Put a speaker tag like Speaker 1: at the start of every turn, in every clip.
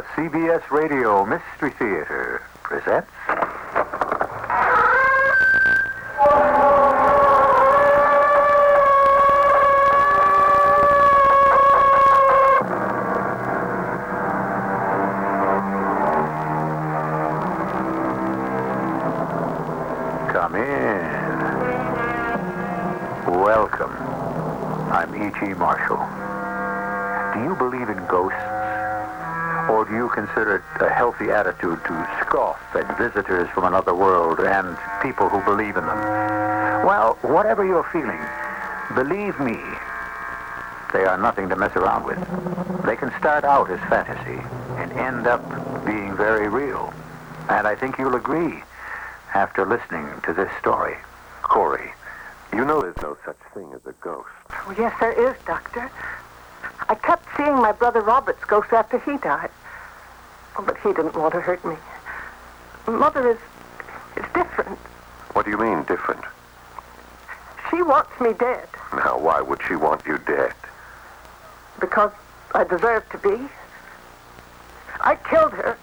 Speaker 1: The CBS Radio Mystery Theater presents... Come in. Welcome. I'm E.G. Marshall. Do you believe in ghosts? Or do you consider it a healthy attitude to scoff at visitors from another world and people who believe in them? Well, whatever you're feeling, believe me, they are nothing to mess around with. They can start out as fantasy and end up being very real. And I think you'll agree after listening to this story.
Speaker 2: Corey, you know there's no such thing as a ghost.
Speaker 3: Oh, yes, there is, Doctor. I kept seeing my brother Robert's ghost after he died. Oh, but he didn't want to hurt me. Mother is different.
Speaker 2: What do you mean, different?
Speaker 3: She wants me dead.
Speaker 2: Now, why would she want you dead?
Speaker 3: Because I deserve to be. I killed her.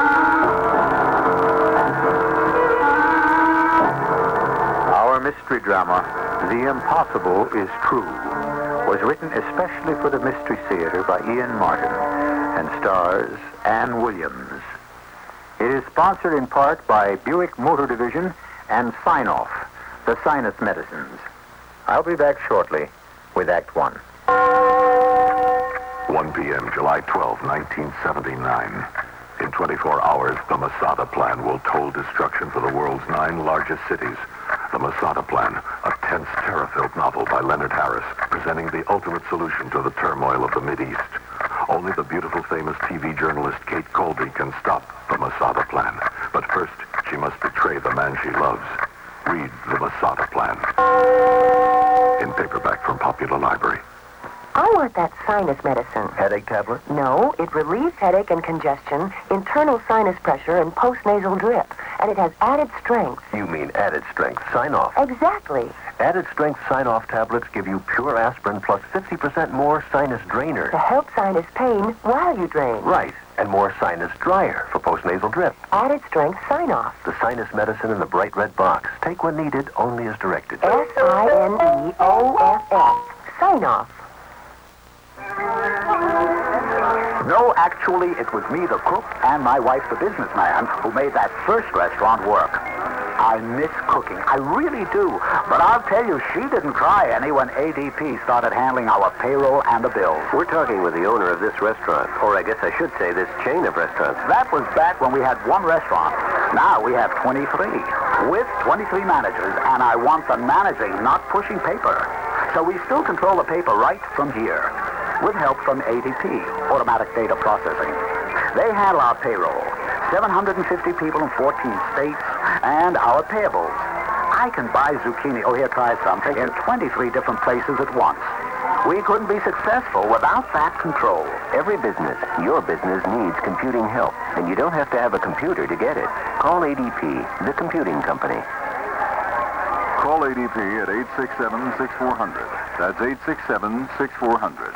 Speaker 1: Our mystery drama, The Impossible is True, was written especially for the Mystery Theater by Ian Martin and stars Ann Williams. It is sponsored in part by Buick Motor Division and Sign-Off, the sinus medicines. I'll be back shortly with Act One.
Speaker 4: 1 p.m., July 12, 1979. In 24 hours, the Masada Plan will toll destruction for the world's 9 largest cities. The Masada Plan, a tense, terror-filled novel by Leonard Harris, presenting the ultimate solution to the turmoil of the Mideast. Only the beautiful, famous TV journalist Kate Colby can stop the Masada Plan. But first, she must betray the man she loves. Read the Masada Plan. In paperback from Popular Library.
Speaker 5: I want that sinus medicine.
Speaker 1: Headache tablet?
Speaker 5: No, it relieves headache and congestion, internal sinus pressure, and postnasal drip. And it has added strength.
Speaker 6: You mean added strength Sign-Off?
Speaker 5: Exactly.
Speaker 6: Added strength Sign-Off tablets give you pure aspirin plus 50% more sinus drainer.
Speaker 5: To help sinus pain while you drain.
Speaker 6: Right, and more sinus dryer for postnasal drip.
Speaker 5: Added strength Sign-Off.
Speaker 6: The sinus medicine in the bright red box. Take when needed, only as directed.
Speaker 5: Signoff. Sign-Off.
Speaker 1: No, actually, it was me, the cook, and my wife, the businessman, who made that first restaurant work. I miss cooking. I really do. But I'll tell you, she didn't cry any when ADP started handling our payroll and the bills.
Speaker 6: We're talking with the owner of this restaurant, or I guess I should say this chain of restaurants.
Speaker 1: That was back when we had one restaurant. Now we have 23, with 23 managers, and I want the managing, not pushing paper. So we still control the paper right from here, with help from ADP, Automatic Data Processing. They handle our payroll, 750 people in 14 states, and our payables. I can buy zucchini, oh, here, try something, in 23 different places at once. We couldn't be successful without that control.
Speaker 6: Every business, your business, needs computing help, and you don't have to have a computer to get it. Call ADP, the computing company.
Speaker 7: Call ADP at 867-6400. That's 867-6400.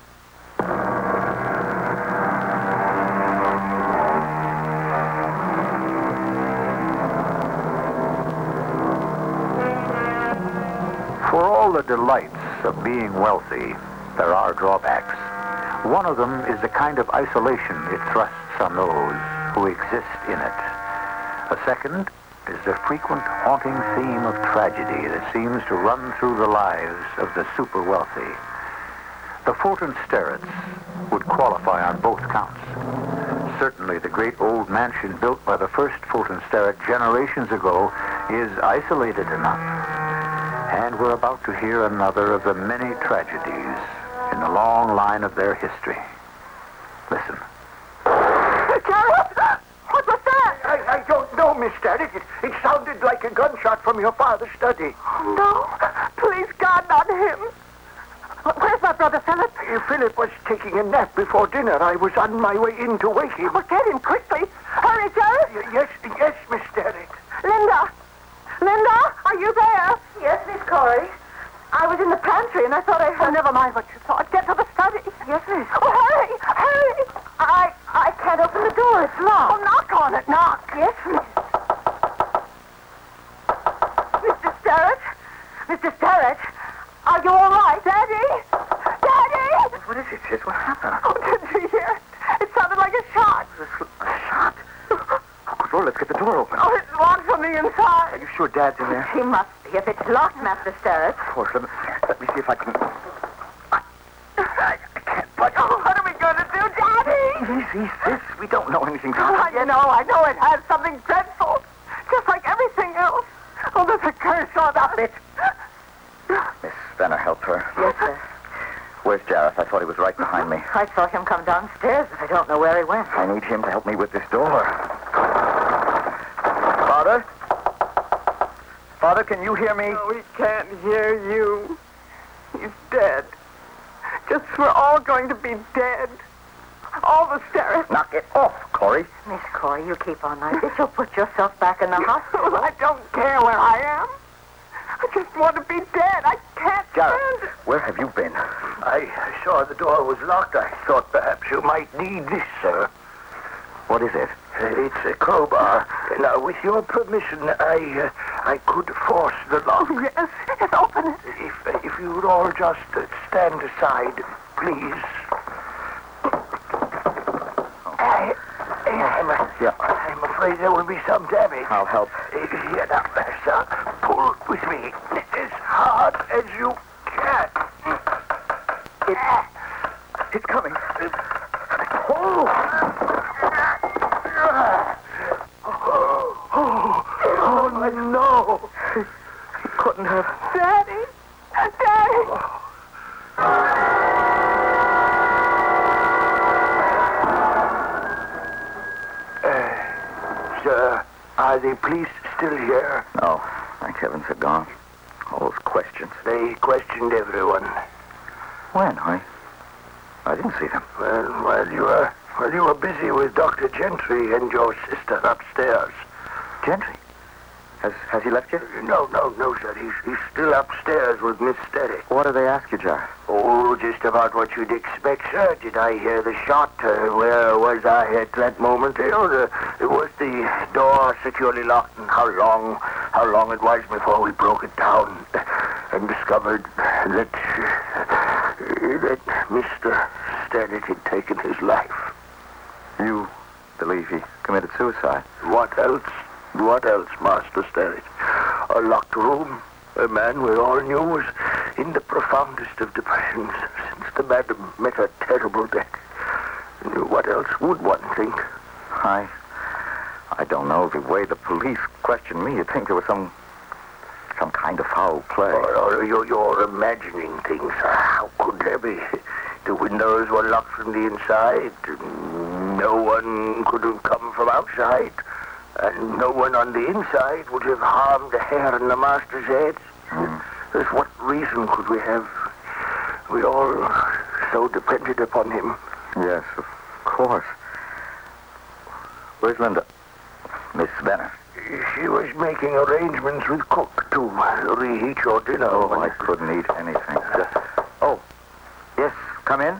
Speaker 1: For all the delights of being wealthy, there are drawbacks. One of them is the kind of isolation it thrusts on those who exist in it. A second is the frequent haunting theme of tragedy that seems to run through the lives of the super wealthy. The Fulton Sterretts would qualify on both counts. Certainly the great old mansion built by the first Fulton Sterrett generations ago is isolated enough. And we're about to hear another of the many tragedies in the long line of their history. Listen.
Speaker 3: Gerald! What was that?
Speaker 8: I don't know, Miss Derrick. It sounded like a gunshot from your father's study.
Speaker 3: No. Please, God, not him. Where's my brother Philip?
Speaker 8: Philip was taking a nap before dinner. I was on my way in to wake him.
Speaker 3: Oh, get him quickly. Hurry, Gerald.
Speaker 8: Yes, Miss Derrick.
Speaker 3: Linda, are you there? Yes, Miss Corey. I was in the pantry and I thought I heard... Oh, never mind what you thought. Get to the study. Yes, miss. Oh, hurry. I can't open it's locked. Oh, knock on it, knock. Yes, miss. Mr. Sterrett? Mr. Sterrett? Are you all right? Daddy? Daddy?
Speaker 8: What is it, sis? What happened?
Speaker 3: Oh, didn't you hear it? It sounded like a shot.
Speaker 8: A shot? Well, let's get the door open.
Speaker 3: Oh, it's locked from the
Speaker 8: Are
Speaker 3: inside.
Speaker 8: you sure Dad's in there?
Speaker 3: He must be if it's locked, Master Sterrett.
Speaker 8: Of course. Let me see if I can... I can't budge.
Speaker 3: Oh, what are we going to do, Daddy?
Speaker 8: Easy, sis. We don't know anything's
Speaker 3: Oh,
Speaker 8: happened yet.
Speaker 3: I know it has something dreadful. Just like everything else. Oh, there's a curse on us.
Speaker 8: Miss Benner, help her.
Speaker 3: Yes, sir.
Speaker 8: Where's Jareth? I thought he was right behind me.
Speaker 3: I saw him come downstairs, but I don't know where he went.
Speaker 8: I need him to help me with this door. Father? Father, can you hear me?
Speaker 3: No, he can't hear you. He's dead. Just we're all going to be dead. All the Sterrett.
Speaker 8: Knock it off, Corey.
Speaker 3: Miss Corey, you keep on like this. You'll put yourself back in the hospital. I don't care where I am. I just want to be dead. I can't stand
Speaker 8: Jareth,
Speaker 3: it.
Speaker 8: where have you been?
Speaker 1: I saw the door was locked. I thought perhaps you might need this, sir.
Speaker 8: What is it?
Speaker 1: It's a crowbar. Now, with your permission, I could force the lock.
Speaker 3: Oh, yes. Yes, open it.
Speaker 1: If you would all just stand aside, please. I'm afraid there will be some damage.
Speaker 8: I'll help.
Speaker 1: Here now, sir. Pull with me as hard as you can.
Speaker 8: It's coming.
Speaker 1: Oh, no.
Speaker 8: He couldn't have.
Speaker 3: Daddy. Daddy.
Speaker 1: Sir, are the police still here?
Speaker 8: No, thank heavens they're gone. All those questions.
Speaker 1: They questioned everyone.
Speaker 8: When? I didn't see them.
Speaker 1: Well, while you were busy with Dr. Gentry and your sister upstairs.
Speaker 8: Gentry? Has he left you?
Speaker 1: No, sir. He's still upstairs with Miss Sterrett.
Speaker 8: What do they ask you, Jareth?
Speaker 1: Oh, just about what you'd expect, sir. Did I hear the shot? Where was I at that moment? Was the door securely locked? And how long it was before we broke it down and discovered that Mr. Sterrett had taken his life.
Speaker 8: You believe he committed suicide?
Speaker 1: What else? What else, Master Sterrett? A locked room. A man we all knew was in the profoundest of depressions since the madam met her terrible death. What else would one think?
Speaker 8: I don't know. The way the police questioned me, you'd think there was some kind of foul play.
Speaker 1: Or you're imagining things. How could there be? The windows were locked from the inside. No one could have come from outside. And no one on the inside would have harmed a hair on the master's head. What reason could we have? We all so depended upon him.
Speaker 8: Yes, of course. Where's Linda? Miss Benner.
Speaker 1: She was making arrangements with cook to reheat your dinner.
Speaker 8: Oh, I couldn't eat anything. Oh, yes, come in.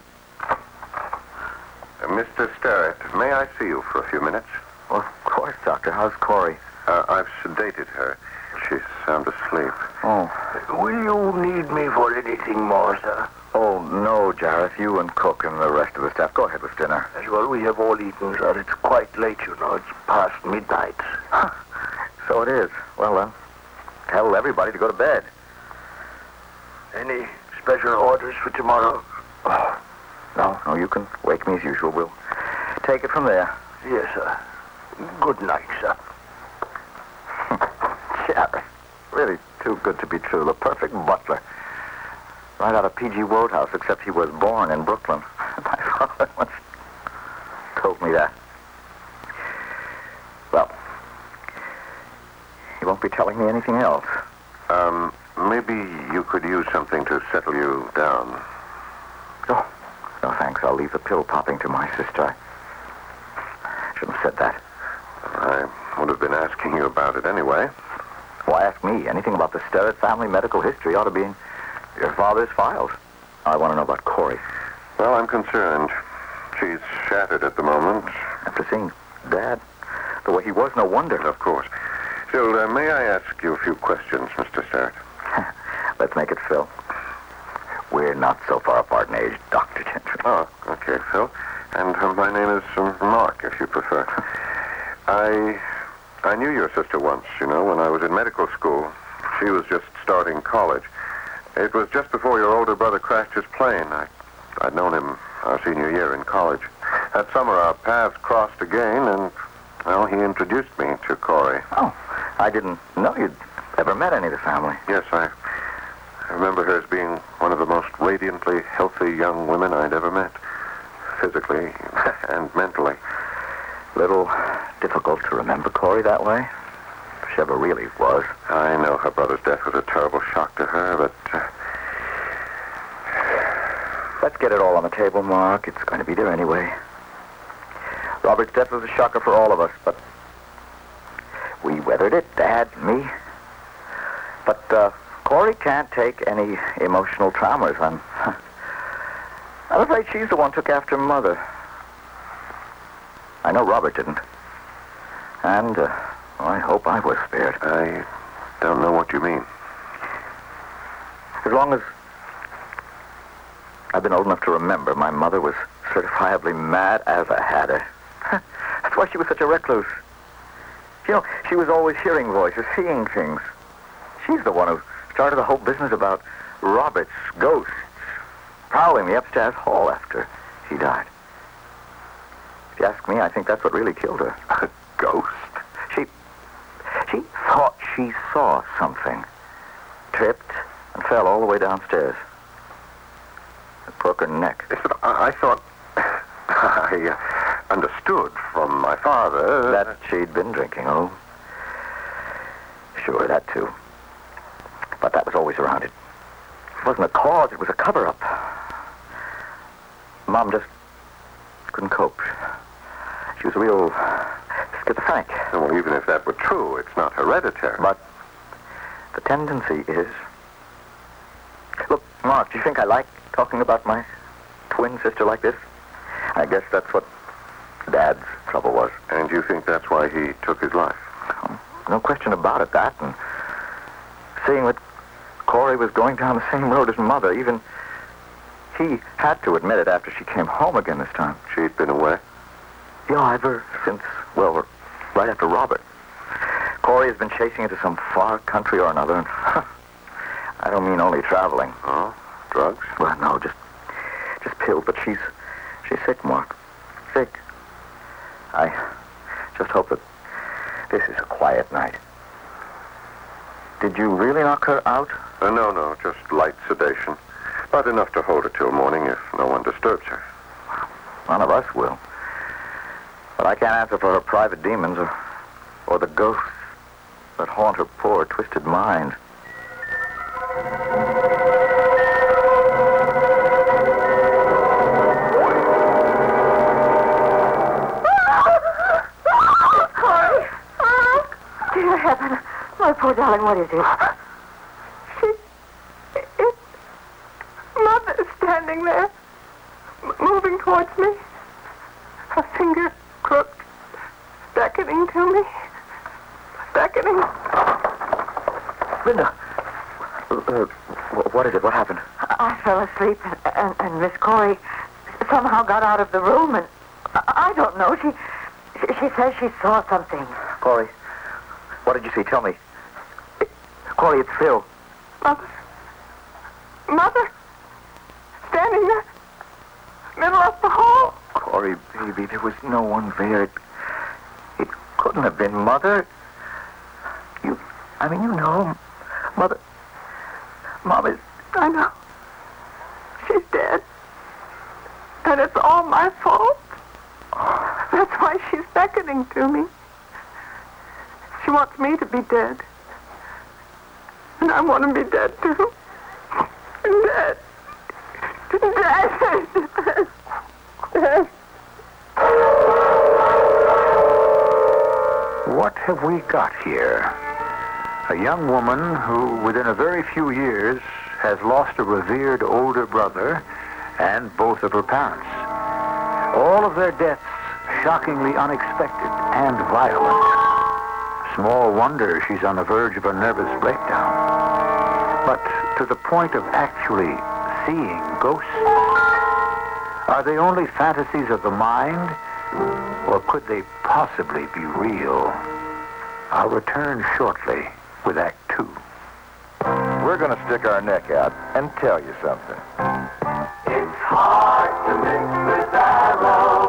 Speaker 2: Mr. Sterrett, may I see you for a few minutes?
Speaker 8: Well, of course, Doctor. How's Corey?
Speaker 2: I've sedated her. She's sound asleep.
Speaker 8: Oh.
Speaker 1: Will you need me for anything more, sir?
Speaker 8: Oh, no, Jareth. You and Cook and the rest of the staff. Go ahead with dinner.
Speaker 1: Well, we have all eaten, sir. It's quite late, you know. It's past midnight.
Speaker 8: So it is. Well, tell everybody to go to bed.
Speaker 1: Any special orders for tomorrow?
Speaker 8: Oh, no, you can wake me as usual. We'll take it from there.
Speaker 1: Yes, sir. Good night, sir.
Speaker 8: Jareth, really too good to be true. The perfect butler. Right out of P.G. Wodehouse, except he was born in Brooklyn. My father once told me that. Well, he won't be telling me anything else.
Speaker 2: Maybe you could use something to settle you down.
Speaker 8: Oh, no thanks. I'll leave the pill popping to my sister. I shouldn't have said that.
Speaker 2: I would have been asking you about it anyway.
Speaker 8: Why ask me? Anything about the Sterrett family medical history ought to be in your father's files. I want to know about Corey.
Speaker 2: Well, I'm concerned. She's shattered at the moment.
Speaker 8: After seeing Dad, the way he was, no wonder.
Speaker 2: Of course. Still, may I ask you a few questions, Mr. Starrett?
Speaker 8: Let's make it Phil. We're not so far apart in age, Dr. Gentry.
Speaker 2: Oh, okay, Phil. And my name is Mark, if you prefer. I knew your sister once, when I was in medical school. She was just starting college. It was just before your older brother crashed his plane. I'd known him our senior year in college. That summer, our paths crossed again, and, well, he introduced me to Corey.
Speaker 8: Oh, I didn't know you'd ever met any of the family.
Speaker 2: Yes, I remember her as being one of the most radiantly healthy young women I'd ever met, physically and mentally.
Speaker 8: Little difficult to remember Corey that way. If she ever really was.
Speaker 2: I know her brother's death was a terrible shock to her, but...
Speaker 8: Let's get it all on the table, Mark. It's going to be there anyway. Robert's death was a shocker for all of us, but we weathered it, Dad, me. But Corey can't take any emotional traumas. I'm afraid she's the one who took after Mother. I know Robert didn't. And I hope I was spared.
Speaker 2: I don't know what you mean.
Speaker 8: As long as I've been old enough to remember, my mother was certifiably mad as a hatter. That's why she was such a recluse. She was always hearing voices, seeing things. She's the one who started the whole business about Robert's ghosts prowling the upstairs hall after he died. If you ask me, I think that's what really killed her.
Speaker 2: A ghost?
Speaker 8: She thought she saw something. Tripped and fell all the way downstairs. It broke her neck.
Speaker 2: Yes, but I thought... I understood from my father...
Speaker 8: That she'd been drinking, oh. Sure, that too. But that was always around it. It wasn't a cause, it was a cover-up. Mom just couldn't cope. She was a real schizophrenic.
Speaker 2: Well, even if that were true, it's not hereditary.
Speaker 8: But the tendency is... Look, Mark, do you think I like talking about my twin sister like this? I guess that's what Dad's trouble was.
Speaker 2: And you think that's why he took his life?
Speaker 8: Oh, no question about it, that. And seeing that Corey was going down the same road as Mother, even he had to admit it after she came home again this time.
Speaker 2: She'd been away?
Speaker 8: Yeah, ever since, well, right after Robert. Corey has been chasing her to some far country or another, and I don't mean only traveling.
Speaker 2: Oh? Drugs?
Speaker 8: Well, no, just pills, but she's sick, Mark. Sick. I just hope that this is a quiet night. Did you really knock her out?
Speaker 2: No, just light sedation. But enough to hold her till morning if no one disturbs her.
Speaker 8: None of us will. But I can't answer for her private demons or the ghosts that haunt her poor, twisted mind.
Speaker 5: My poor darling, what is it?
Speaker 3: It's Mother standing there, moving towards me. Her finger crooked, beckoning to me. Beckoning.
Speaker 8: Linda, what is it? What happened?
Speaker 5: I fell asleep, and Miss Corey somehow got out of the room, and I don't know. She says she saw something.
Speaker 8: Corey, what did you see? Tell me. Corey, it's Phil.
Speaker 3: Mother, standing there, middle of the hall.
Speaker 8: Corey, baby, there was no one there. It couldn't have been Mother. You know, Mother. Mom is...
Speaker 3: I know. She's dead. And it's all my fault. That's why she's beckoning to me. She wants me to be dead. And I want to be dead, too. Dead. Dead. Dead.
Speaker 1: What have we got here? A young woman who, within a very few years, has lost a revered older brother and both of her parents. All of their deaths shockingly unexpected and violent. Small wonder she's on the verge of a nervous breakdown. But to the point of actually seeing ghosts? Are they only fantasies of the mind? Or could they possibly be real? I'll return shortly with Act 2.
Speaker 9: We're going to stick our neck out and tell you something.
Speaker 10: It's hard to mix with Arrow.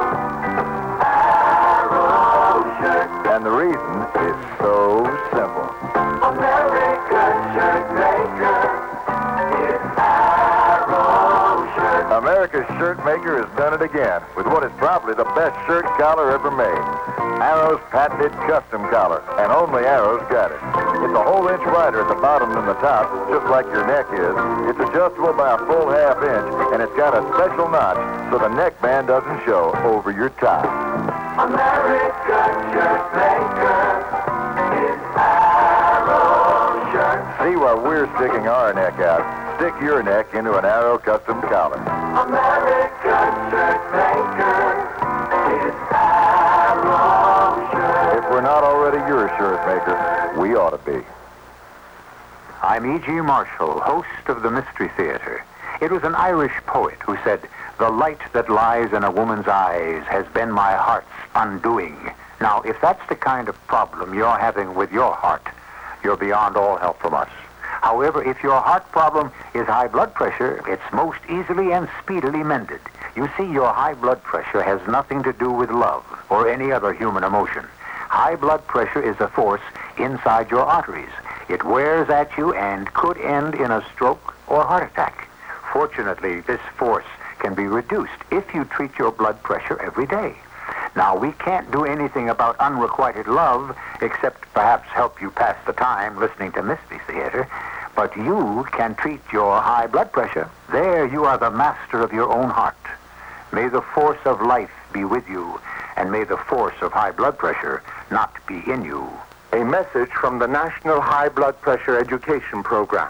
Speaker 10: Arrow shirt.
Speaker 9: And the reason is so simple.
Speaker 10: America's shirt maker is Arrow shirt.
Speaker 9: America's shirt maker has done it again with what is probably the best shirt collar ever made. Arrow's patented custom collar, and only Arrow's got it. It's a whole inch wider at the bottom than the top, just like your neck is. It's adjustable by a full half inch, and it's got a special notch so the neckband doesn't show over your tie.
Speaker 10: America's shirt maker is Arrow shirt.
Speaker 9: See why we're sticking our neck out. Stick your neck into an Arrow custom collar.
Speaker 10: America's shirt maker is Arrow shirt.
Speaker 9: If we're not already your shirt maker, we ought to be.
Speaker 1: I'm E.G. Marshall, host of the Mystery Theater. It was an Irish poet who said, "The light that lies in a woman's eyes has been my heart's undoing." Now, if that's the kind of problem you're having with your heart, you're beyond all help from us. However, if your heart problem is high blood pressure, it's most easily and speedily mended. You see, your high blood pressure has nothing to do with love or any other human emotion. High blood pressure is a force inside your arteries. It wears at you and could end in a stroke or heart attack. Fortunately, this force can be reduced if you treat your blood pressure every day. Now, we can't do anything about unrequited love except perhaps help you pass the time listening to Mystery Theater. But you can treat your high blood pressure. There you are the master of your own heart. May the force of life be with you, and may the force of high blood pressure not be in you.
Speaker 11: A message from the National High Blood Pressure Education Program.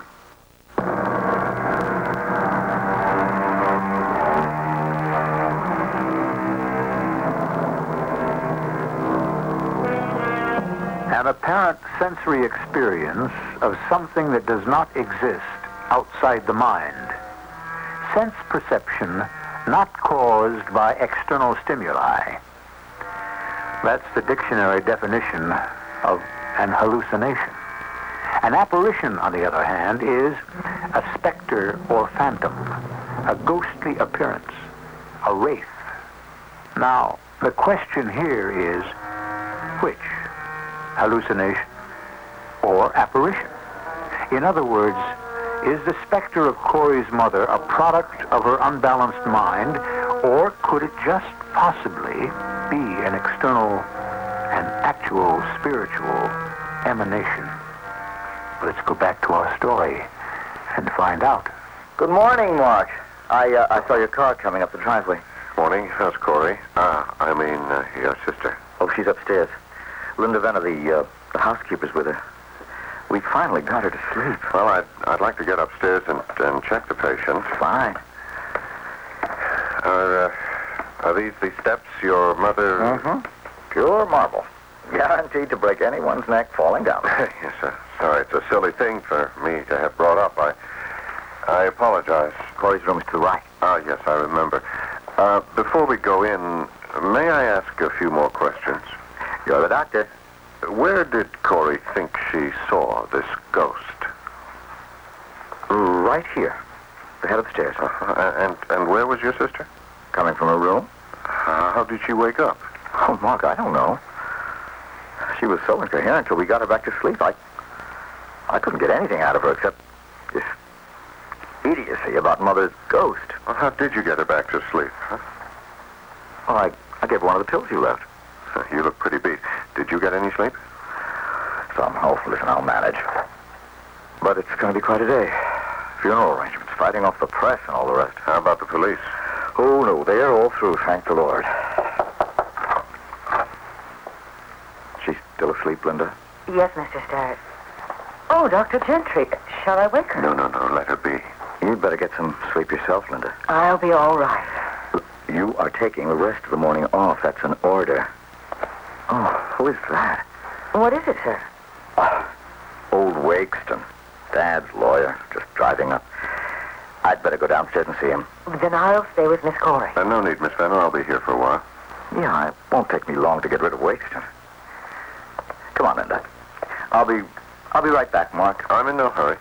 Speaker 1: An apparent sensory experience of something that does not exist outside the mind. Sense perception not caused by external stimuli. That's the dictionary definition of an hallucination. An apparition, on the other hand, is a specter or phantom, a ghostly appearance, a wraith. Now, the question here is, which? Hallucination or apparition? In other words, is the specter of Corey's mother a product of her unbalanced mind, or could it just possibly be an external and actual spiritual emanation? Let's go back to our story and find out.
Speaker 8: Good morning, Mark. I saw your car coming up the driveway.
Speaker 2: Morning. How's Corey? Your sister.
Speaker 8: Oh, she's upstairs. Linda Venner, the housekeeper's with her. We finally got her to sleep.
Speaker 2: Well, I'd like to get upstairs and check the patient.
Speaker 8: Fine.
Speaker 2: Are these the steps your mother...
Speaker 8: Mm-hmm. Pure marble. Guaranteed to break anyone's neck falling down.
Speaker 2: Yes, sir. Sorry, it's a silly thing for me to have brought up. I apologize.
Speaker 8: Corey's room is to the right.
Speaker 2: Ah, yes, I remember. Before we go in, may I ask a few more questions?
Speaker 8: You're the doctor.
Speaker 2: Where did Corey think she saw this ghost?
Speaker 8: Right here. The head of the stairs.
Speaker 2: And where was your sister?
Speaker 8: Coming from her room.
Speaker 2: How did she wake up?
Speaker 8: Oh, Mark, I don't know. She was so incoherent till we got her back to sleep. I couldn't get anything out of her except this idiocy about Mother's ghost.
Speaker 2: Well, how did you get her back to sleep? Huh?
Speaker 8: Well, I gave her one of the pills you left.
Speaker 2: You look pretty beat. Did you get any sleep?
Speaker 8: Somehow. Listen, I'll manage. But it's going to be quite a day. Funeral arrangements, fighting off the press and all the rest.
Speaker 2: How about the police?
Speaker 8: Oh, no, they're all through, thank the Lord. She's still asleep, Linda?
Speaker 5: Yes, Mr. Starrett. Oh, Dr. Gentry. Shall I wake her?
Speaker 2: No, let her be.
Speaker 8: You'd better get some sleep yourself, Linda.
Speaker 5: I'll be all right.
Speaker 8: You You are taking the rest of the morning off. That's an order. Oh, who is that?
Speaker 5: What is it, sir?
Speaker 8: Old Wakeston. Dad's lawyer. Just driving up. I'd better go downstairs and see him.
Speaker 5: Then I'll stay with Miss Corey.
Speaker 2: No need, Miss Fenner. I'll be here for a while.
Speaker 8: Yeah, it won't take me long to get rid of Wakeston. Come on, Linda. I'll be right back, Mark.
Speaker 2: I'm in no hurry.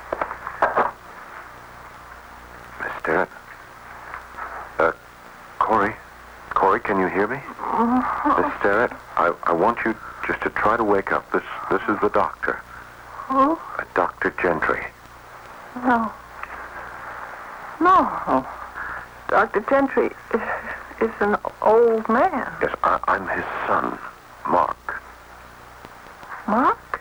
Speaker 2: Miss Sterrett. Corey? Corey, can you hear me? Miss Sterrett, I want you just to try to wake up. This is the doctor.
Speaker 3: Who?
Speaker 2: Dr. Gentry.
Speaker 3: No. No. Dr. Gentry is an old man.
Speaker 2: Yes, I'm his son, Mark.
Speaker 3: Mark?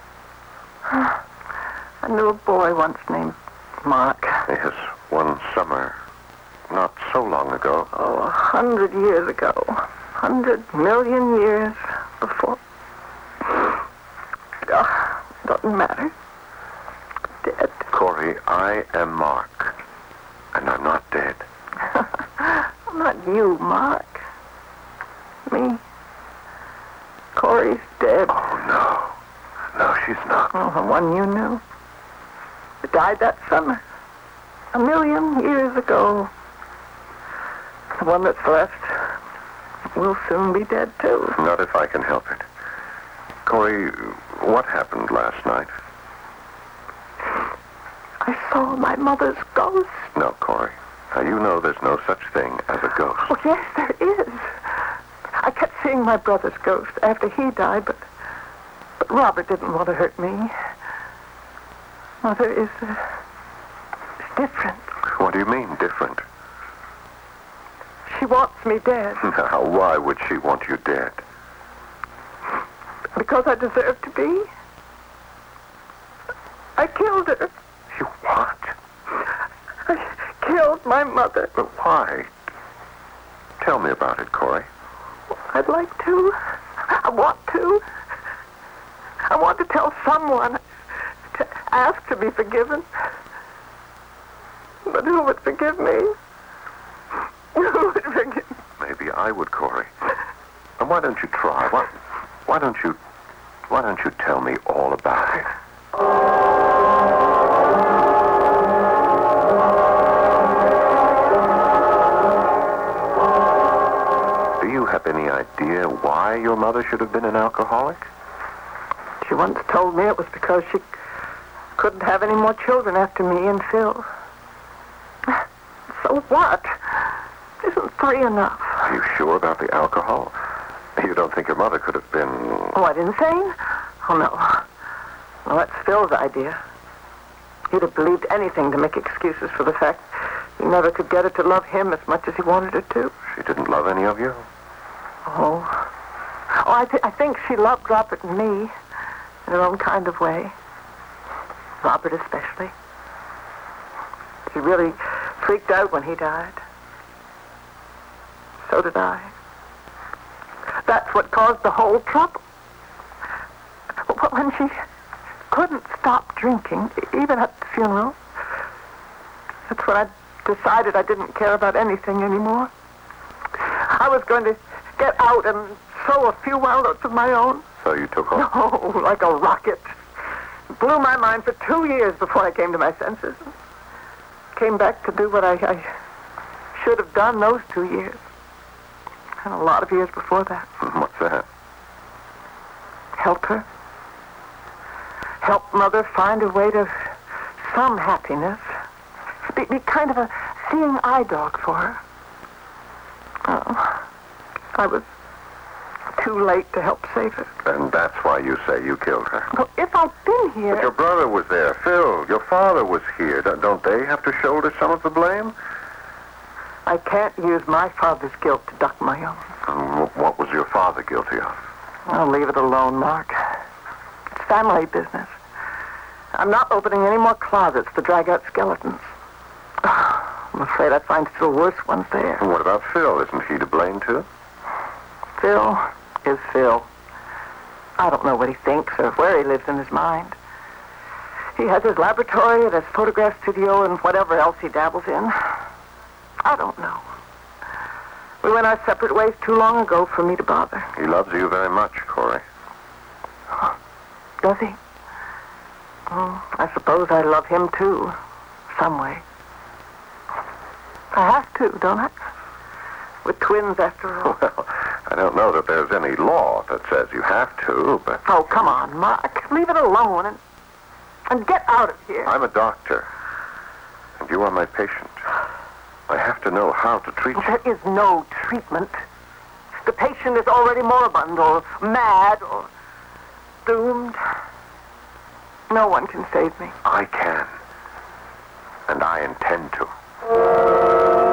Speaker 3: I knew a boy once named Mark.
Speaker 2: Yes, one summer, not so long ago.
Speaker 3: Oh, 100 years ago. 100 million years before. Oh, doesn't matter. Dead.
Speaker 2: Corey, I am Mark, and I'm not dead.
Speaker 3: Not you, Mark. Me. Corey's dead.
Speaker 2: Oh, no. No, she's not.
Speaker 3: Oh, the one you knew. He died that summer. 1 million years ago. The one that's left will soon be dead, too.
Speaker 2: Not if I can help it. Corey, what happened last night?
Speaker 3: I saw my mother's ghost.
Speaker 2: No, Corey. Now, you know there's no such thing as a ghost.
Speaker 3: Oh, yes, there is. I kept seeing my brother's ghost after he died, but Robert didn't want to hurt me. Mother is different.
Speaker 2: What do you mean, different?
Speaker 3: She wants me dead.
Speaker 2: Now, why would she want you dead?
Speaker 3: Because I deserve to be. I killed her.
Speaker 2: You what?
Speaker 3: I killed my mother.
Speaker 2: But why? Tell me about it, Corey.
Speaker 3: I'd like to. I want to. I want to tell someone, to ask to be forgiven. But who would forgive me? Who would forgive me?
Speaker 2: Maybe I would, Corey. And why don't you try? Why don't you tell me all about it? Do you have any idea why your mother should have been an alcoholic?
Speaker 3: She once told me it was because she couldn't have any more children after me and Phil. So what? Isn't 3 enough?
Speaker 2: Are you sure about the alcohol? You don't think your mother could have been...
Speaker 3: What, insane? Oh, no. Well, that's Phil's idea. He'd have believed anything to make excuses for the fact he never could get her to love him as much as he wanted her to.
Speaker 2: She didn't love any of you?
Speaker 3: Oh, I think she loved Robert and me in her own kind of way. Robert especially. She really freaked out when he died. So did I. That's what caused the whole trouble. When she couldn't stop drinking, even at the funeral, that's when I decided I didn't care about anything anymore. I was going to get out and sow a few wild oats of my own.
Speaker 2: So you took off?
Speaker 3: Oh, like a rocket. It blew my mind for 2 years before I came to my senses. Came back to do what I should have done those 2 years. And a lot of years before that.
Speaker 2: What's that?
Speaker 3: Help her. Help Mother find a way to some happiness. Be kind of a seeing eye dog for her. Oh, I was too late to help save her.
Speaker 2: And that's why you say you killed her.
Speaker 3: Well, if I'd been here...
Speaker 2: But your brother was there. Phil, your father was here. Don't they have to shoulder some of the blame?
Speaker 3: I can't use my father's guilt to duck my own.
Speaker 2: And what was your father guilty of?
Speaker 3: I'll leave it alone, Mark. It's family business. I'm not opening any more closets to drag out skeletons. I'm afraid I'd find still worse ones there.
Speaker 2: And what about Phil? Isn't he to blame, too?
Speaker 3: Phil is Phil. I don't know what he thinks or where he lives in his mind. He has his laboratory and his photograph studio and whatever else he dabbles in. I don't know. We went our separate ways too long ago for me to bother.
Speaker 2: He loves you very much, Corey.
Speaker 3: Does he? I suppose I love him too, some way. I have to, don't I? We're twins after all.
Speaker 2: Well, I don't know that there's any law that says you have to, but...
Speaker 3: Oh, come on, Mark. Leave it alone and get out of here.
Speaker 2: I'm a doctor, and you are my patient. I have to know how to treat you.
Speaker 3: There is no treatment. The patient is already moribund or mad or doomed. No one can save me.
Speaker 2: I can, and I intend to.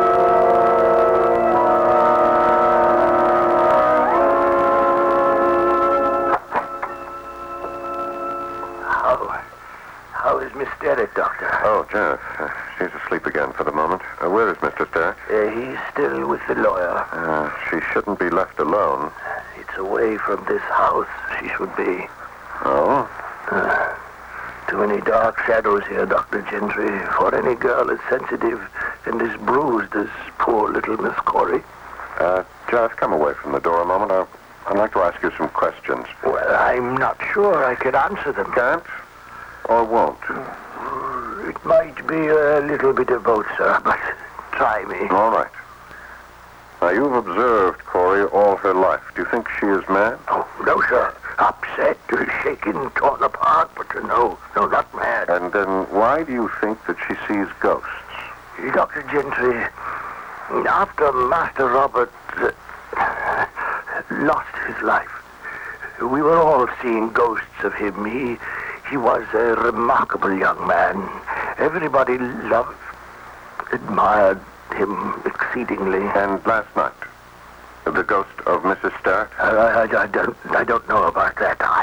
Speaker 12: How is Miss Sterrett, Doctor?
Speaker 2: Oh, Janet, she's asleep again for the moment. Where is Mr. Sterrett?
Speaker 12: He's still with the lawyer.
Speaker 2: She shouldn't be left alone.
Speaker 12: It's away from this house she should be.
Speaker 2: Oh?
Speaker 12: Too many dark shadows here, Dr. Gentry, for any girl as sensitive and as bruised as poor little Miss Corey.
Speaker 2: Janet, come away from the door a moment. I'd like to ask you some questions.
Speaker 12: Well, I'm not sure I could answer them.
Speaker 2: Can't? Or won't?
Speaker 12: It might be a little bit of both, sir, but try me.
Speaker 2: All right. Now, you've observed Corey all her life. Do you think she is mad?
Speaker 12: Oh, no, sir. Upset, shaken, torn apart, but no, not mad.
Speaker 2: And then why do you think that she sees ghosts?
Speaker 12: Dr. Gentry, after Master Robert lost his life, we were all seeing ghosts of him. He was a remarkable young man. Everybody loved, admired him exceedingly.
Speaker 2: And last night, the ghost of Mrs. Sterrett?
Speaker 12: I don't know about that. I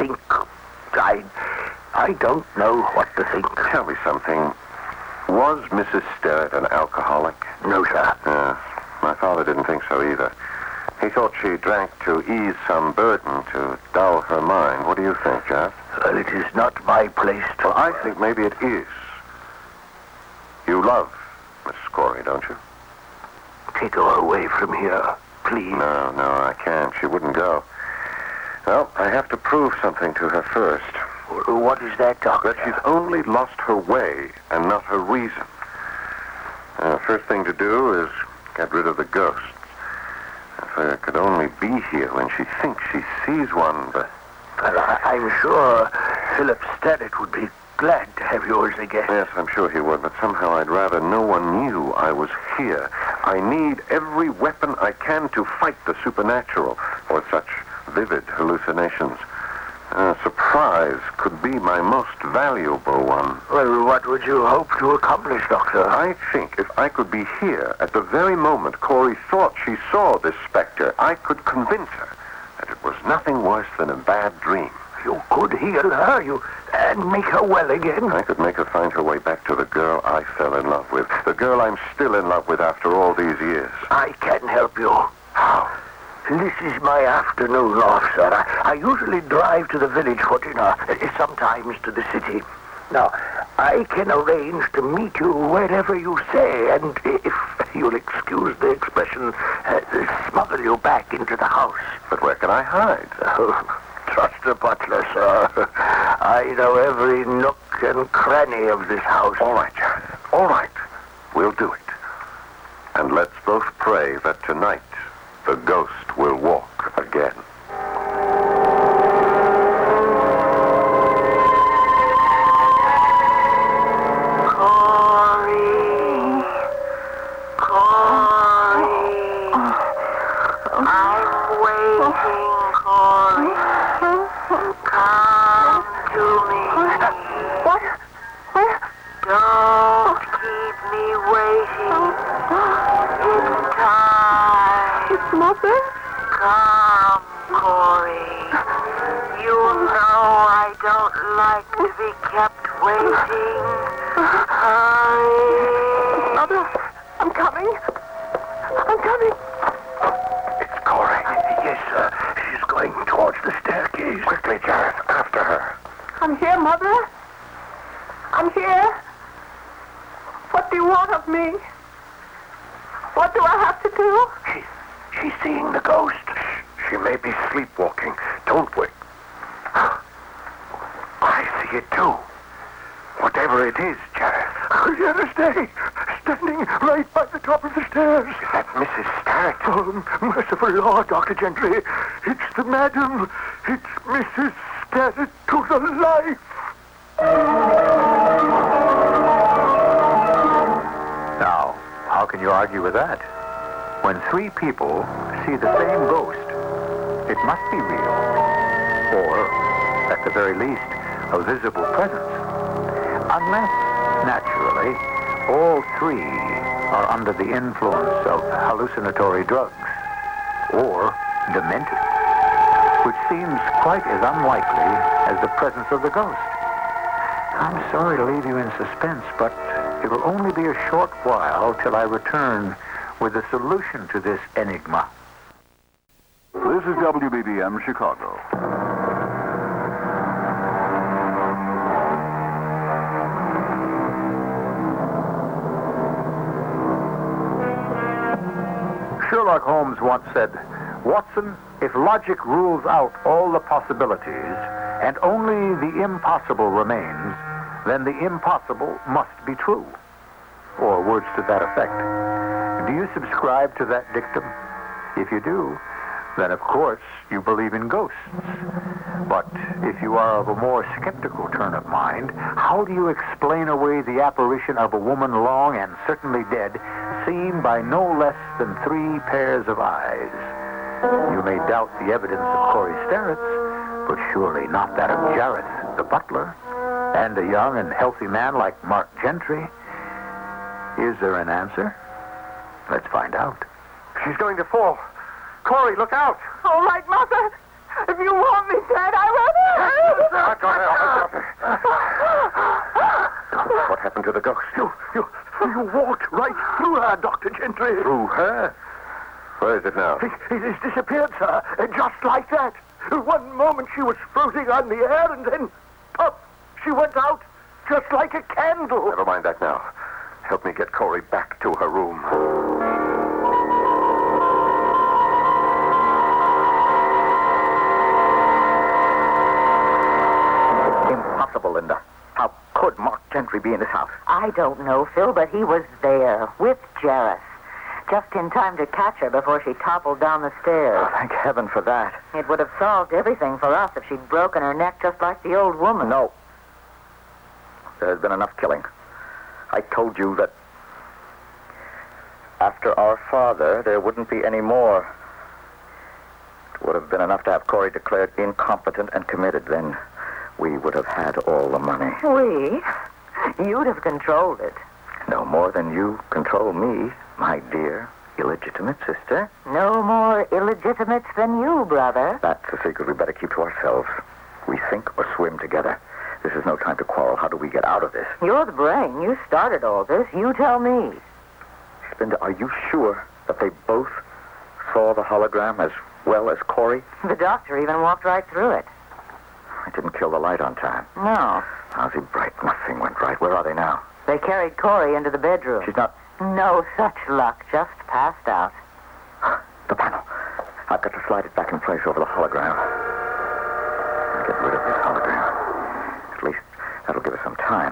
Speaker 12: don't know what to think.
Speaker 2: Tell me something. Was Mrs. Sterrett an alcoholic?
Speaker 12: No, sir.
Speaker 2: My father didn't think so either. He thought she drank to ease some burden, to dull her mind. What do you think, Jeff?
Speaker 12: Well, it is not my place to...
Speaker 2: Well, I think maybe it is. You love Mrs. Corey, don't you?
Speaker 12: Take her away from here, please.
Speaker 2: No, I can't. She wouldn't go. Well, I have to prove something to her first.
Speaker 12: What is that, Doctor?
Speaker 2: That she's only lost her way and not her reason. First thing to do is get rid of the ghosts. If I could only be here when she thinks she sees one, but...
Speaker 12: Well, I'm sure Philip Sterrett would be glad to have yours again.
Speaker 2: Yes, I'm sure he would, but somehow I'd rather no one knew I was here. I need every weapon I can to fight the supernatural or such vivid hallucinations. Surprise could be my most valuable one.
Speaker 12: Well, what would you hope to accomplish, Doctor?
Speaker 2: I think if I could be here at the very moment Corey thought she saw this specter, I could convince her that it was nothing worse than a bad dream.
Speaker 12: You could heal her, and make her well again.
Speaker 2: I could make her find her way back to the girl I fell in love with. The girl I'm still in love with after all these years.
Speaker 12: I can help you.
Speaker 2: How?
Speaker 12: This is my afternoon off, sir. I usually drive to the village for dinner, sometimes to the city. Now, I can arrange to meet you wherever you say, and if you'll excuse the expression, smuggle you back into the house.
Speaker 2: But where can I hide?
Speaker 12: Trust the butler, sir. I know every nook and cranny of this house.
Speaker 2: All right, Janet. All right. We'll do it. And let's both pray that tonight the ghost will walk again.
Speaker 3: Mother?
Speaker 5: Come, Corey. You know I don't like to be kept waiting. Hurry.
Speaker 3: Mother, I'm coming. I'm coming.
Speaker 2: It's Corey.
Speaker 12: Yes, sir. She's going towards the staircase.
Speaker 2: Quickly, Jared. After her.
Speaker 3: I'm here, Mother. I'm here. What do you want of me? What do I have to do?
Speaker 12: ghost?
Speaker 2: She may be sleepwalking. Don't wake. I see it too. Whatever it is, Jareth.
Speaker 12: Yes, standing right by the top of the stairs.
Speaker 2: Is that Mrs. Starrett?
Speaker 12: Oh, merciful Lord, Dr. Gentry. It's the madam. It's Mrs. Starrett to the life.
Speaker 1: Now, how can you argue with that? When three people see the same ghost, it must be real. Or, at the very least, a visible presence. Unless, naturally, all three are under the influence of hallucinatory drugs or demented, which seems quite as unlikely as the presence of the ghost. I'm sorry to leave you in suspense, but it'll only be a short while till I return with a solution to this enigma.
Speaker 7: This is WBBM Chicago.
Speaker 1: Sherlock Holmes once said, "Watson, if logic rules out all the possibilities and only the impossible remains, then the impossible must be true." Or words to that effect. Do you subscribe to that dictum? If you do, then of course you believe in ghosts. But if you are of a more skeptical turn of mind, how do you explain away the apparition of a woman long and certainly dead, seen by no less than 3 pairs of eyes? You may doubt the evidence of Corey Starrett's, but surely not that of Jareth, the butler, and a young and healthy man like Mark Gentry. Is there an answer? Let's find out.
Speaker 11: She's going to fall. Corey, look out!
Speaker 3: All right, Mother. If you want me dead, I will.
Speaker 2: Not going to help. What happened to the ghost?
Speaker 12: You walked right through her, Dr. Gentry.
Speaker 2: Through her? Where is it now?
Speaker 12: It has disappeared, sir, just like that. One moment she was floating on the air, and then, pop, she went out, just like a candle.
Speaker 2: Never mind that now. Help me get Corey back to her room.
Speaker 8: Impossible, Linda. How could Mark Gentry be in this house?
Speaker 5: I don't know, Phil, but he was there with Jareth. Just in time to catch her before she toppled down the stairs.
Speaker 8: Oh, thank heaven for that.
Speaker 5: It would have solved everything for us if she'd broken her neck just like the old woman.
Speaker 8: No. There's been enough killing. I told you that after our father, there wouldn't be any more. It would have been enough to have Corey declared incompetent and committed. Then we would have had all the money.
Speaker 5: We? You'd have controlled it.
Speaker 8: No more than you control me, my dear illegitimate sister.
Speaker 5: No more illegitimate than you, brother.
Speaker 8: That's a secret we better keep to ourselves. We sink or swim together. This is no time to quarrel. How do we get out of this?
Speaker 5: You're the brain. You started all this. You tell me.
Speaker 8: Linda, are you sure that they both saw the hologram as well as Corey?
Speaker 5: The doctor even walked right through it.
Speaker 8: I didn't kill the light on time.
Speaker 5: No.
Speaker 8: How's bright? Nothing went right. Where are they now?
Speaker 5: They carried Corey into the bedroom.
Speaker 8: She's not...
Speaker 5: No such luck. Just passed out.
Speaker 8: The panel. I've got to slide it back in place over the hologram. I'll get rid of this hologram. At least that'll give us some time.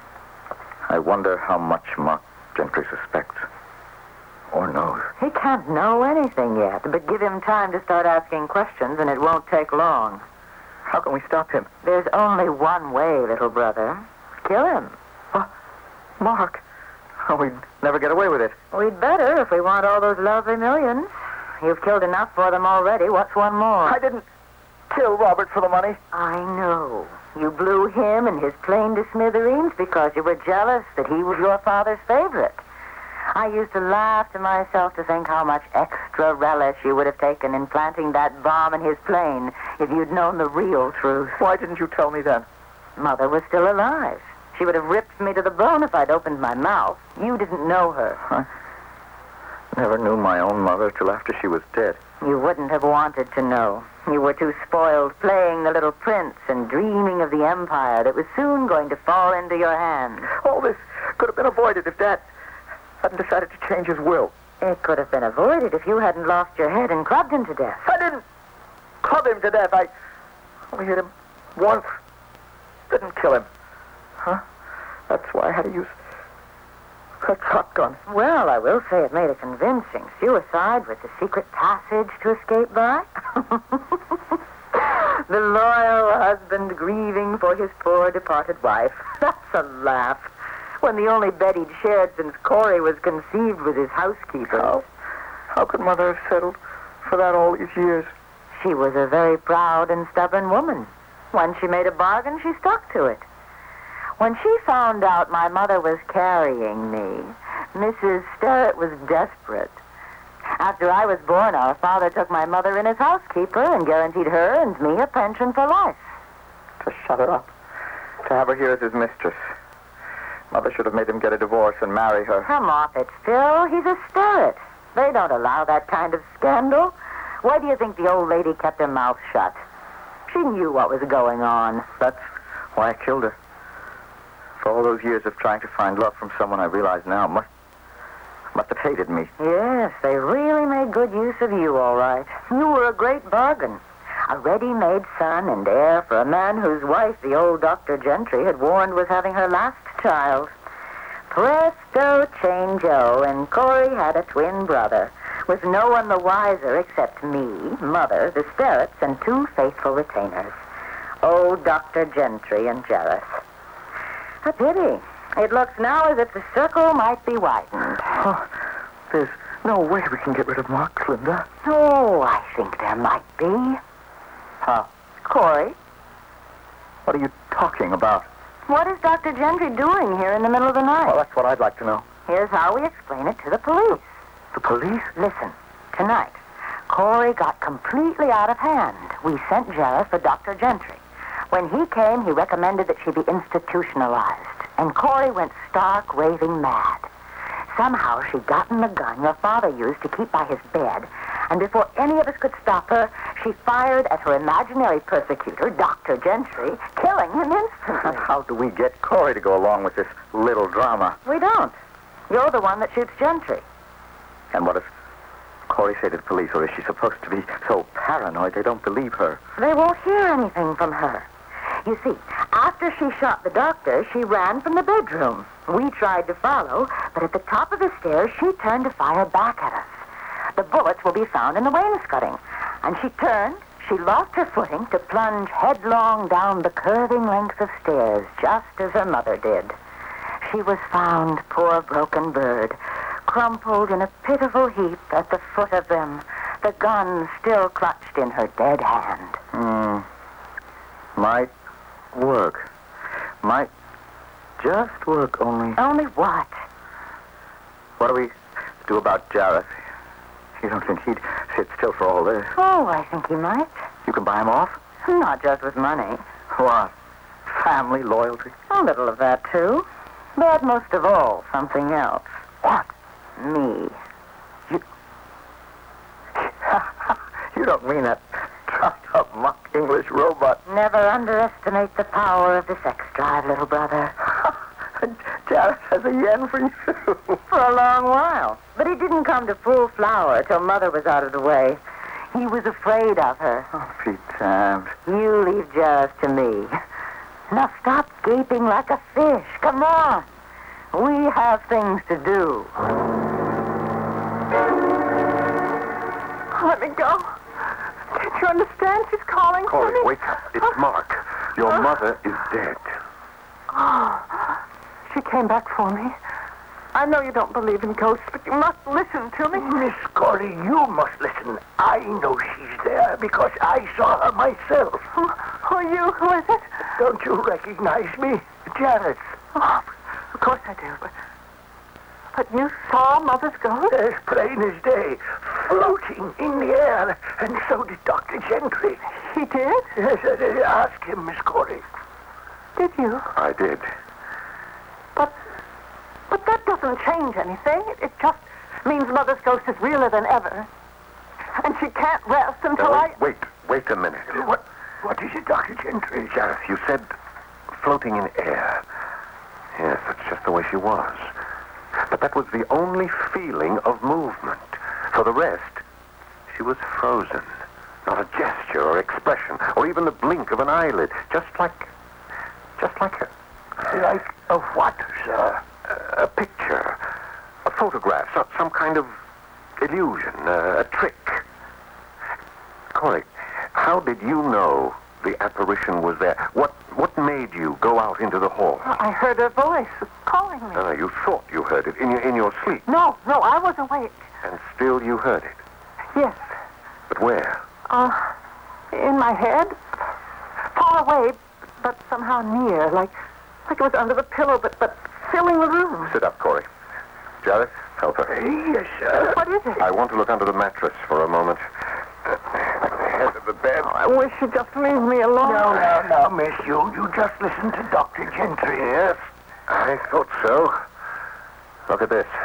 Speaker 8: I wonder how much Mark Gentry suspects. Or knows.
Speaker 5: He can't know anything yet, but give him time to start asking questions and it won't take long.
Speaker 8: How can we stop him?
Speaker 5: There's only one way, little brother. Kill him.
Speaker 8: Mark. Oh, we'd never get away with it.
Speaker 5: We'd better if we want all those lovely millions. You've killed enough for them already. What's one more?
Speaker 8: I didn't kill Robert for the money.
Speaker 5: I know. You blew him and his plane to smithereens because you were jealous that he was your father's favorite. I used to laugh to myself to think how much extra relish you would have taken in planting that bomb in his plane if you'd known the real truth.
Speaker 8: Why didn't you tell me then?
Speaker 5: Mother was still alive. She would have ripped me to the bone if I'd opened my mouth. You didn't know her.
Speaker 8: I never knew my own mother till after she was dead.
Speaker 5: You wouldn't have wanted to know. You were too spoiled playing the little prince and dreaming of the empire that was soon going to fall into your hands.
Speaker 8: All this could have been avoided if Dad hadn't decided to change his will.
Speaker 5: It could have been avoided if you hadn't lost your head and clubbed him to death.
Speaker 8: I didn't club him to death. I only hit him once. Didn't kill him. Huh? That's why I had to use a shotgun.
Speaker 5: Well, I will say it made a convincing suicide with the secret passage to escape by. The loyal husband grieving for his poor departed wife. That's a laugh. When the only bed he'd shared since Corey was conceived was his housekeeper.
Speaker 8: How could Mother have settled for that all these years?
Speaker 5: She was a very proud and stubborn woman. When she made a bargain, she stuck to it. When she found out my mother was carrying me, Mrs. Sterrett was desperate. After I was born, our father took my mother in as housekeeper and guaranteed her and me a pension for life.
Speaker 8: To shut her up. To have her here as his mistress. Mother should have made him get a divorce and marry her.
Speaker 5: Come off it, Phil. He's a Sterrett. They don't allow that kind of scandal. Why do you think the old lady kept her mouth shut? She knew what was going on.
Speaker 8: That's why I killed her. For all those years of trying to find love from someone I realize now must have hated me.
Speaker 5: Yes, they really made good use of you, all right. You were a great bargain. A ready-made son and heir for a man whose wife, the old Dr. Gentry, had warned was having her last child. Presto changeo, and Corey had a twin brother, with no one the wiser except me, Mother, the Sterretts, and 2 faithful retainers, old Dr. Gentry and Jareth. A pity. It looks now as if the circle might be widened.
Speaker 8: Oh, there's no way we can get rid of Mark, Linda.
Speaker 5: Oh, I think there might be.
Speaker 8: How?
Speaker 5: Corey?
Speaker 8: What are you talking about?
Speaker 5: What is Dr. Gentry doing here in the middle of the night?
Speaker 8: Well, that's what I'd like to know.
Speaker 5: Here's how we explain it to the police.
Speaker 8: The police?
Speaker 5: Listen, tonight, Corey got completely out of hand. We sent Jareth for Dr. Gentry. When he came, he recommended that she be institutionalized. And Corey went stark, raving mad. Somehow she'd gotten the gun your father used to keep by his bed, and before any of us could stop her, she fired at her imaginary persecutor, Dr. Gentry, killing him instantly.
Speaker 8: How do we get Corey to go along with this little drama?
Speaker 5: We don't. You're the one that shoots Gentry.
Speaker 8: And what does Corey say to the police, or is she supposed to be so paranoid they don't believe her?
Speaker 5: They won't hear anything from her. You see, after she shot the doctor, she ran from the bedroom. We tried to follow, but at the top of the stairs, she turned to fire back at us. The bullets will be found in the wainscoting. And she turned, she lost her footing to plunge headlong down the curving length of stairs, just as her mother did. She was found, poor broken bird, crumpled in a pitiful heap at the foot of them, the gun still clutched in her dead hand.
Speaker 8: Might work. Might just work, only...
Speaker 5: Only what?
Speaker 8: What do we do about Jareth? You don't think he'd sit still for all this?
Speaker 5: Oh, I think he might.
Speaker 8: You can buy him off?
Speaker 5: Not just with money.
Speaker 8: What? Family loyalty?
Speaker 5: A little of that, too. But most of all, something else.
Speaker 8: What?
Speaker 5: Me.
Speaker 8: You don't mean that trucked-up mock English robot?
Speaker 5: Never underestimate the power of the sex drive, little brother.
Speaker 8: Jareth has a yen for you.
Speaker 5: For a long while. But he didn't come to full flower till Mother was out of the way. He was afraid of her.
Speaker 8: Oh, Pete Tams.
Speaker 5: You leave Jareth to me. Now stop gaping like a fish. Come on. We have things to do.
Speaker 3: Let me go. Can't you understand? She's calling for
Speaker 4: Corey,
Speaker 3: me.
Speaker 4: wake up. It's Mark. Your mother is dead.
Speaker 3: Oh, she came back for me. I know you don't believe in ghosts, but you must listen to me.
Speaker 12: Miss Corey, you must listen. I know she's there because I saw her myself.
Speaker 3: Who are you? Who is it?
Speaker 12: Don't you recognize me? Jareth.
Speaker 3: Oh, of course I do, but you saw Mother's ghost?
Speaker 12: As plain as day, floating in the air, and so did Dr. Gentry.
Speaker 3: He did?
Speaker 12: Yes, ask him, Miss Corey.
Speaker 3: Did you?
Speaker 4: I did.
Speaker 3: But that doesn't change anything. It just means Mother's ghost is realer than ever. And she can't rest until
Speaker 4: Wait a minute.
Speaker 12: What is it, Dr. Gentry?
Speaker 4: Jareth, you said floating in air. Yes, that's just the way she was.
Speaker 2: But that was the only feeling of movement. For the rest, she was frozen. Not a gesture or expression, or even the blink of an eyelid. Just like a...
Speaker 12: Like a what, sir?
Speaker 2: A picture. A photograph. Some kind of illusion. A trick. Corey, how did you know the apparition was there? What made you go out into the hall?
Speaker 3: I heard her voice calling me.
Speaker 2: You thought you heard it in your sleep.
Speaker 3: No, I was awake.
Speaker 2: And still you heard it.
Speaker 3: Yes.
Speaker 2: But where?
Speaker 3: In my head. Far away, but somehow near. Like it was under the pillow, but filling the room.
Speaker 2: Sit up, Corey. Jareth, help her.
Speaker 12: Yes, sir.
Speaker 3: What is it?
Speaker 2: I want to look under the mattress for a moment. At the head of the bed.
Speaker 3: I wish you'd just leave me alone.
Speaker 12: No, miss, you just listen to Dr. Gentry.
Speaker 2: Yes, I thought so. Look at this.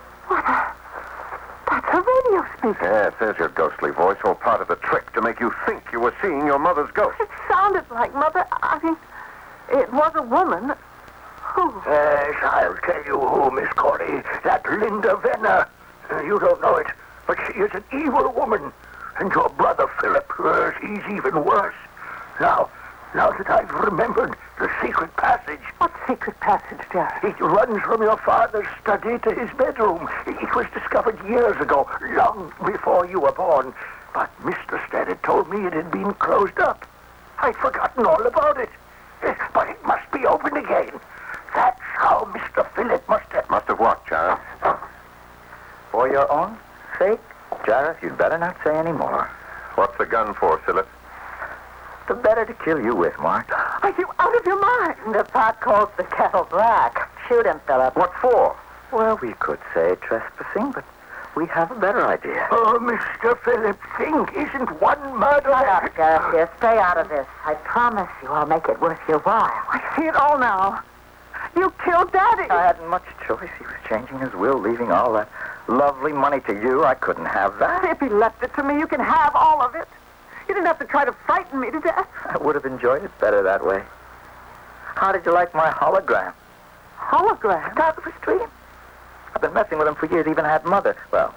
Speaker 3: That's a radio speaker.
Speaker 2: Yes, there's your ghostly voice, all part of the trick to make you think you were seeing your mother's ghost.
Speaker 3: It sounded like Mother. I mean, it was a woman. Who?
Speaker 12: Yes, I'll tell you who, Miss Corey. That Linda Venner. You don't know it, but she is an evil woman. And your brother, Philip, he's even worse. Now that I've remembered the secret passage.
Speaker 3: What secret passage, Jared?
Speaker 12: It runs from your father's study to his bedroom. It was discovered years ago, long before you were born. But Mr. Stead had told me it had been closed up. I'd forgotten all about it. But it must be open again. That's how Mr. Philip must have...
Speaker 2: Must have what, Jareth?
Speaker 8: For your own sake, Jareth, you'd better not say any more.
Speaker 2: What's the gun for, Philip?
Speaker 8: The better to kill you with, Mark.
Speaker 3: Are you out of your mind?
Speaker 5: The pot calls the kettle black. Shoot him, Philip.
Speaker 8: What for? Well, we could say trespassing, but we have a better idea.
Speaker 12: Oh, Mr. Philip, think, isn't one murder...
Speaker 5: Shut up, Gareth. Here, stay out of this. I promise you I'll make it worth your while.
Speaker 3: I see it all now. You killed Daddy.
Speaker 8: I hadn't much choice. He was changing his will, leaving all that lovely money to you. I couldn't have that.
Speaker 3: If he left it to me, you can have all of it. You didn't have to try to frighten me to death.
Speaker 8: I would have enjoyed it better that way. How did you like my hologram?
Speaker 3: Hologram?
Speaker 8: Out of his dream. I've been messing with him for years, even had Mother. Well,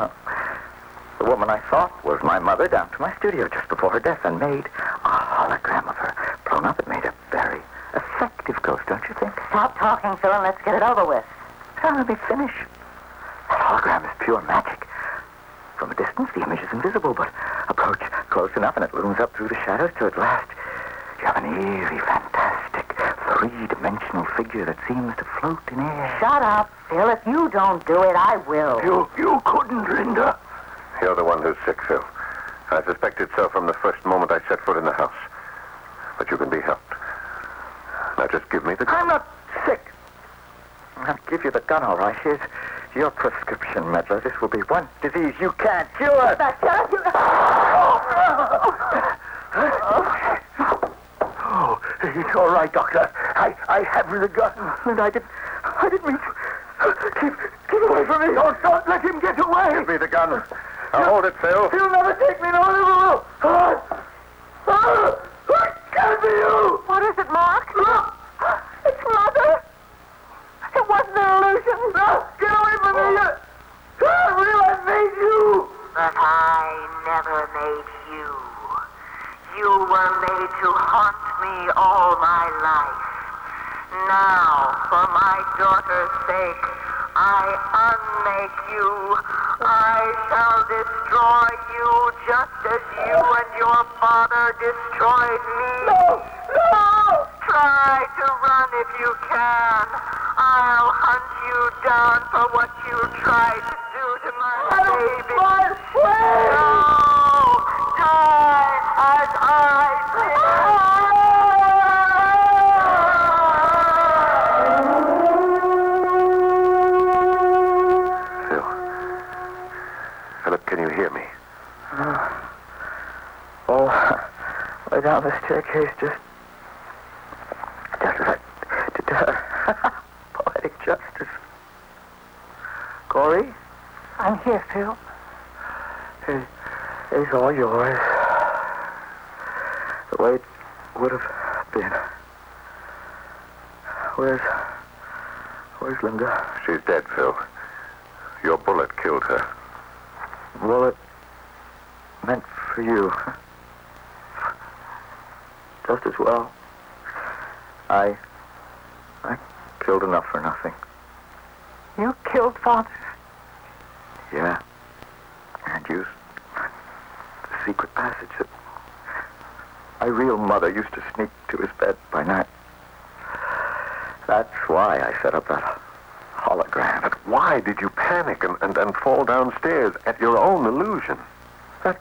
Speaker 8: the woman I thought was my mother down to my studio just before her death and made a hologram of her. Blown up, it made a very effective ghost, don't you think?
Speaker 5: Stop talking, Phil, and let's get it over with.
Speaker 8: Now, let me finish. That hologram is pure magic. From a distance, the image is invisible, but approach close enough and it looms up through the shadows till at last you have an eerie, fantastic, three-dimensional figure that seems to float in air.
Speaker 5: Shut up, Phil. If you don't do it, I will.
Speaker 12: You couldn't, Linda.
Speaker 2: You're the one who's sick, Phil. I suspected so from the first moment I set foot in the house. But you can be helped. Now just give me the gun.
Speaker 8: I'm not sick. I'll give you the gun, all right. Here's your prescription, Medler. This will be one disease you can't cure.
Speaker 5: That can't you...
Speaker 12: Oh, it's all right, Doctor. I have the gun.
Speaker 3: And I didn't mean to. Keep away from me.
Speaker 12: Don't let him get away.
Speaker 2: Give me the gun. Now hold it, Phil.
Speaker 12: He'll never take me, no, never will. It can't be you.
Speaker 3: What is it, Mark? It's Mother. It wasn't an illusion.
Speaker 12: No, get away from me. I made you.
Speaker 5: But I never made you. You were made to haunt me all my life. Now, for my daughter's sake, I unmake you. I shall destroy you just as you and your father destroyed me.
Speaker 12: No!
Speaker 5: Try to run if you can. I'll hunt you down for what you tried to do to my baby. No! Die as I
Speaker 2: Philip, can you hear me?
Speaker 8: Way down the staircase, just as I did to her. Poetic justice. Corey?
Speaker 3: I'm here, Phil.
Speaker 8: It's all yours. The way it would have been. Where's Where's Linda?
Speaker 2: She's dead, Phil. Your bullet killed her.
Speaker 8: Bullet meant for you. Just as well. I killed enough for nothing.
Speaker 3: You killed Father?
Speaker 8: Yeah. And used the secret passage that my real mother used to sneak to his bed by night. That's why I set up that hologram.
Speaker 2: But why did you panic and fall downstairs at your own illusion?
Speaker 8: That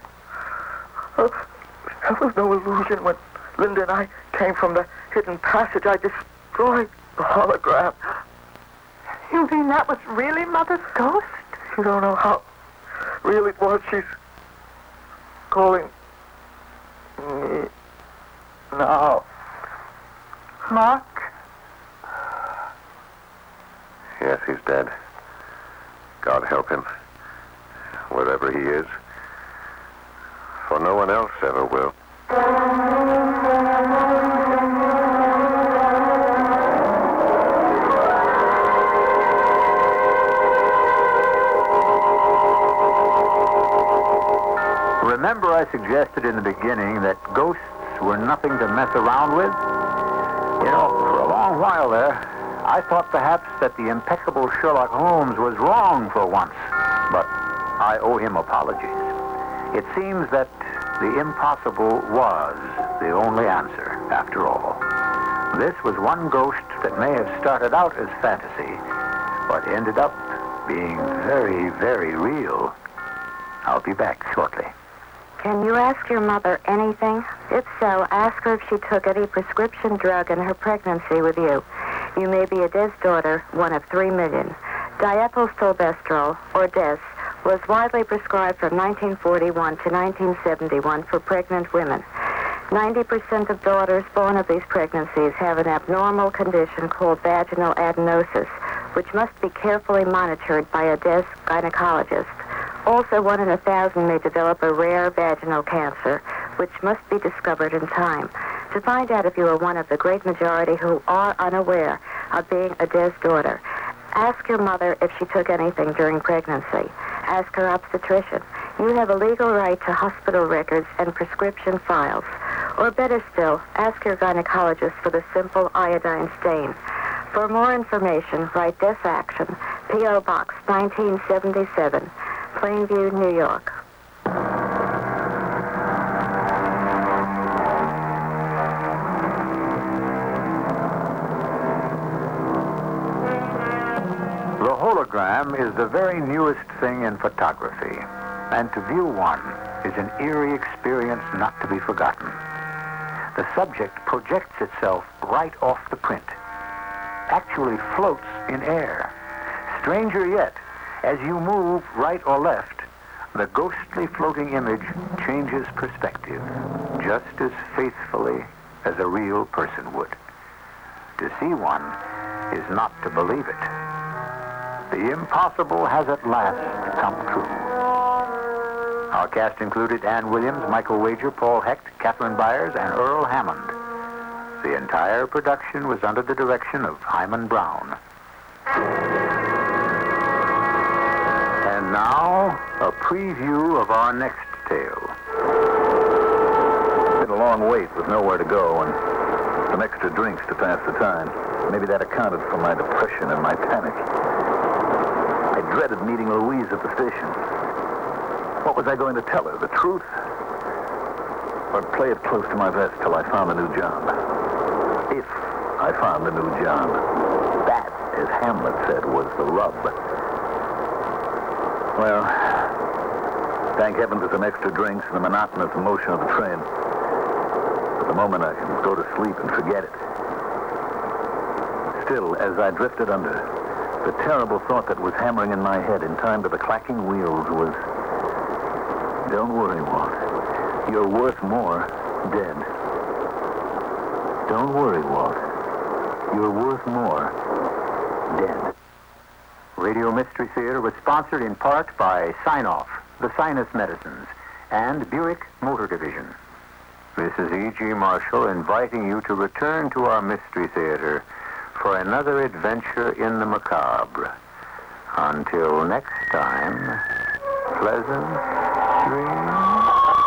Speaker 8: was no illusion. When Linda and I came from the hidden passage, I destroyed the hologram.
Speaker 3: You mean that was really Mother's ghost?
Speaker 8: You don't know how real it was. She's calling me now.
Speaker 3: Mark?
Speaker 2: Yes, he's dead. God help him. Wherever he is. For no one else ever will.
Speaker 1: Remember I suggested in the beginning that ghosts were nothing to mess around with? You know, for a long while there, I thought perhaps that the impeccable Sherlock Holmes was wrong for once. But I owe him apologies. It seems that the impossible was the only answer, after all. This was one ghost that may have started out as fantasy, but ended up being very, very real. I'll be back shortly.
Speaker 13: Can you ask your mother anything? If so, ask her if she took any prescription drug in her pregnancy with you. You may be a Des daughter, one of 3 million. Diethylstilbestrol, or Des, was widely prescribed from 1941 to 1971 for pregnant women. 90% of daughters born of these pregnancies have an abnormal condition called vaginal adenosis, which must be carefully monitored by a Des gynecologist. Also, 1 in 1,000 may develop a rare vaginal cancer, which must be discovered in time. To find out if you are one of the great majority who are unaware of being a Des daughter, ask your mother if she took anything during pregnancy. Ask her obstetrician. You have a legal right to hospital records and prescription files. Or better still, ask your gynecologist for the simple iodine stain. For more information, write Des Action, P.O. Box 1977, Plainview, New York.
Speaker 1: The hologram is the very newest thing in photography, and to view one is an eerie experience not to be forgotten. The subject projects itself right off the print, actually floats in air. Stranger yet, as you move right or left, the ghostly floating image changes perspective, just as faithfully as a real person would. To see one is not to believe it. The impossible has at last come true. Our cast included Ann Williams, Michael Wager, Paul Hecht, Catherine Byers, and Earl Hammond. The entire production was under the direction of Hyman Brown. And now, a preview of our next tale.
Speaker 7: It's been a long wait with nowhere to go and some extra drinks to pass the time. Maybe that accounted for my depression and my panic. I dreaded meeting Louise at the station. What was I going to tell her? The truth? Or play it close to my vest till I found a new job? If I found a new job. That, as Hamlet said, was the rub. Well, thank heaven for some extra drinks and the monotonous motion of the train. For the moment, I can go to sleep and forget it. Still, as I drifted under, the terrible thought that was hammering in my head in time to the clacking wheels was, don't worry, Walt. You're worth more dead. Don't worry, Walt. You're worth more dead.
Speaker 1: Radio Mystery Theater was sponsored in part by Sign-Off, the Sinus Medicines, and Buick Motor Division. This is E.G. Marshall inviting you to return to our Mystery Theater for another adventure in the macabre. Until next time, pleasant dreams.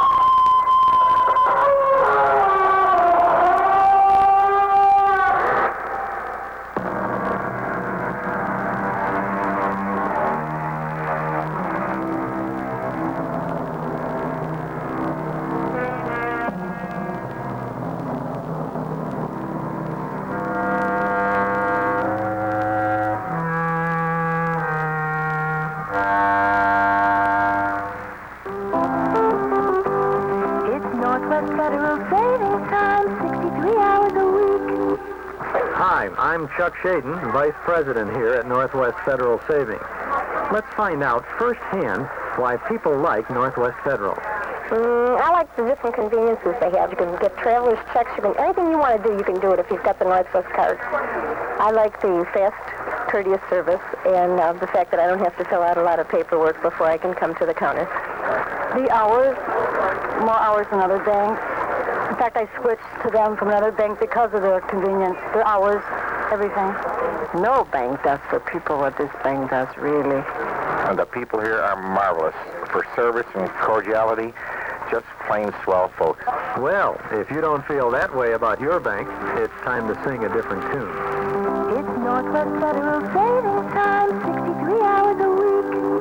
Speaker 14: I'm Chuck Shaden, Vice President here at Northwest Federal Savings. Let's find out firsthand why people like Northwest Federal.
Speaker 15: I like the different conveniences they have. You can get traveler's checks. Anything you want to do, you can do it if you've got the Northwest card. I like the fast, courteous service and the fact that I don't have to fill out a lot of paperwork before I can come to the counter. The hours, more hours than other banks. In fact, I switched to them from another bank because of their convenience, their hours, everything.
Speaker 3: No bank does for people what this bank does, really.
Speaker 11: And the people here are marvelous for service and cordiality. Just plain swell folks.
Speaker 14: Well, if you don't feel that way about your bank, it's time to sing a different tune.
Speaker 10: It's Northwest Federal Savings Time, 63 hours a week.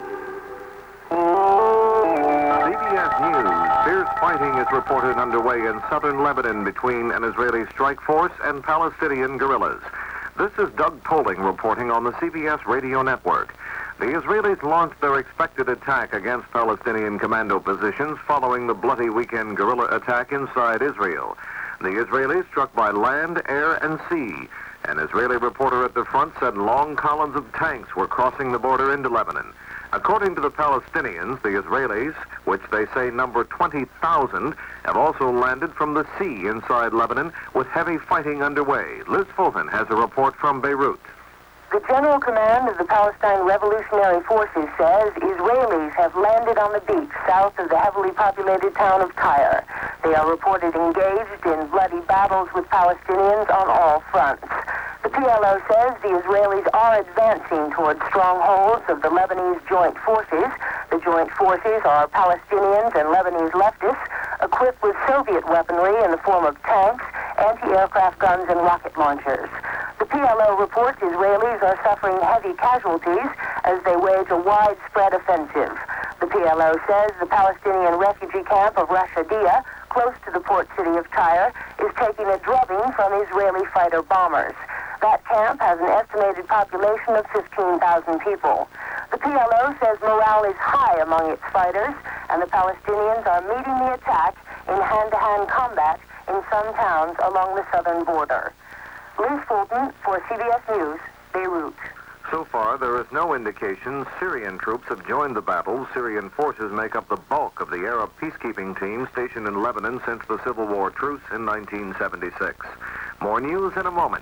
Speaker 4: CBS News. Fierce fighting is reported underway in southern Lebanon between an Israeli strike force and Palestinian guerrillas. This is Doug Poling reporting on the CBS radio network. The Israelis launched their expected attack against Palestinian commando positions following the bloody weekend guerrilla attack inside Israel. The Israelis struck by land, air, and sea. An Israeli reporter at the front said long columns of tanks were crossing the border into Lebanon. According to the Palestinians, the Israelis, which they say number 20,000, have also landed from the sea inside Lebanon with heavy fighting underway. Liz Fulton has a report from Beirut.
Speaker 16: The General Command of the Palestine Revolutionary Forces says Israelis have landed on the beach south of the heavily populated town of Tyre. They are reported engaged in bloody battles with Palestinians on all fronts. The PLO says the Israelis are advancing towards strongholds of the Lebanese Joint Forces. The Joint Forces are Palestinians and Lebanese leftists equipped with Soviet weaponry in the form of tanks, anti-aircraft guns, and rocket launchers. The PLO reports Israelis are suffering heavy casualties as they wage a widespread offensive. The PLO says the Palestinian refugee camp of Rosh Hadia, close to the port city of Tyre, is taking a drubbing from Israeli fighter bombers. That camp has an estimated population of 15,000 people. The PLO says morale is high among its fighters, and the Palestinians are meeting the attack in hand-to-hand combat in some towns along the southern border. Liz Fulton for CBS News, Beirut.
Speaker 4: So far, there is no indication Syrian troops have joined the battle. Syrian forces make up the bulk of the Arab peacekeeping team stationed in Lebanon since the Civil War truce in 1976. More news in a moment.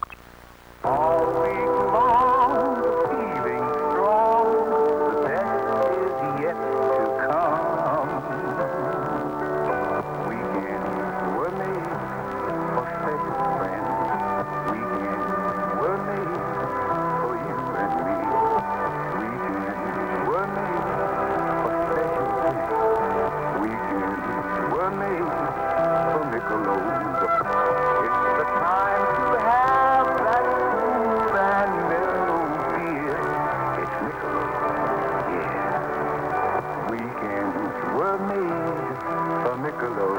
Speaker 10: All week long, feeling strong, the best is yet to come. Weekends were made for special friends. Weekends were made for you and me. Weekends were made for special things. Weekends were made for Michelob. It's the time to have that smooth and mellow beer. It's Michelob, yeah. Weekends were made for Michelob.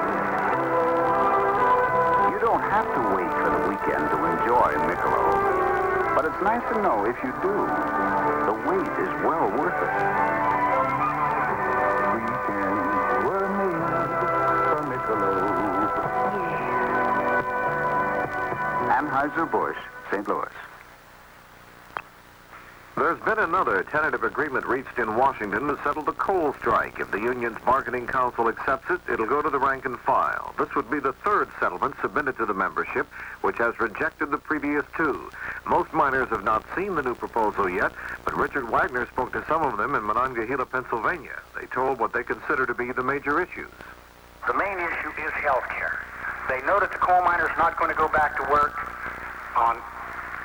Speaker 10: You don't have to wait for the weekend to enjoy Michelob. But it's nice to know if you do, the wait is well worth it. Weekends were made for Michelob. Anheuser-Busch, St. Louis.
Speaker 4: There's been another tentative agreement reached in Washington to settle the coal strike. If the union's bargaining council accepts it, it'll go to the rank and file. This would be the third settlement submitted to the membership, which has rejected the previous two. Most miners have not seen the new proposal yet, but Richard Wagner spoke to some of them in Monongahela, Pennsylvania. They told what they consider to be the major issues.
Speaker 17: The main issue is health care. They know that the coal miner's not going to go back to work on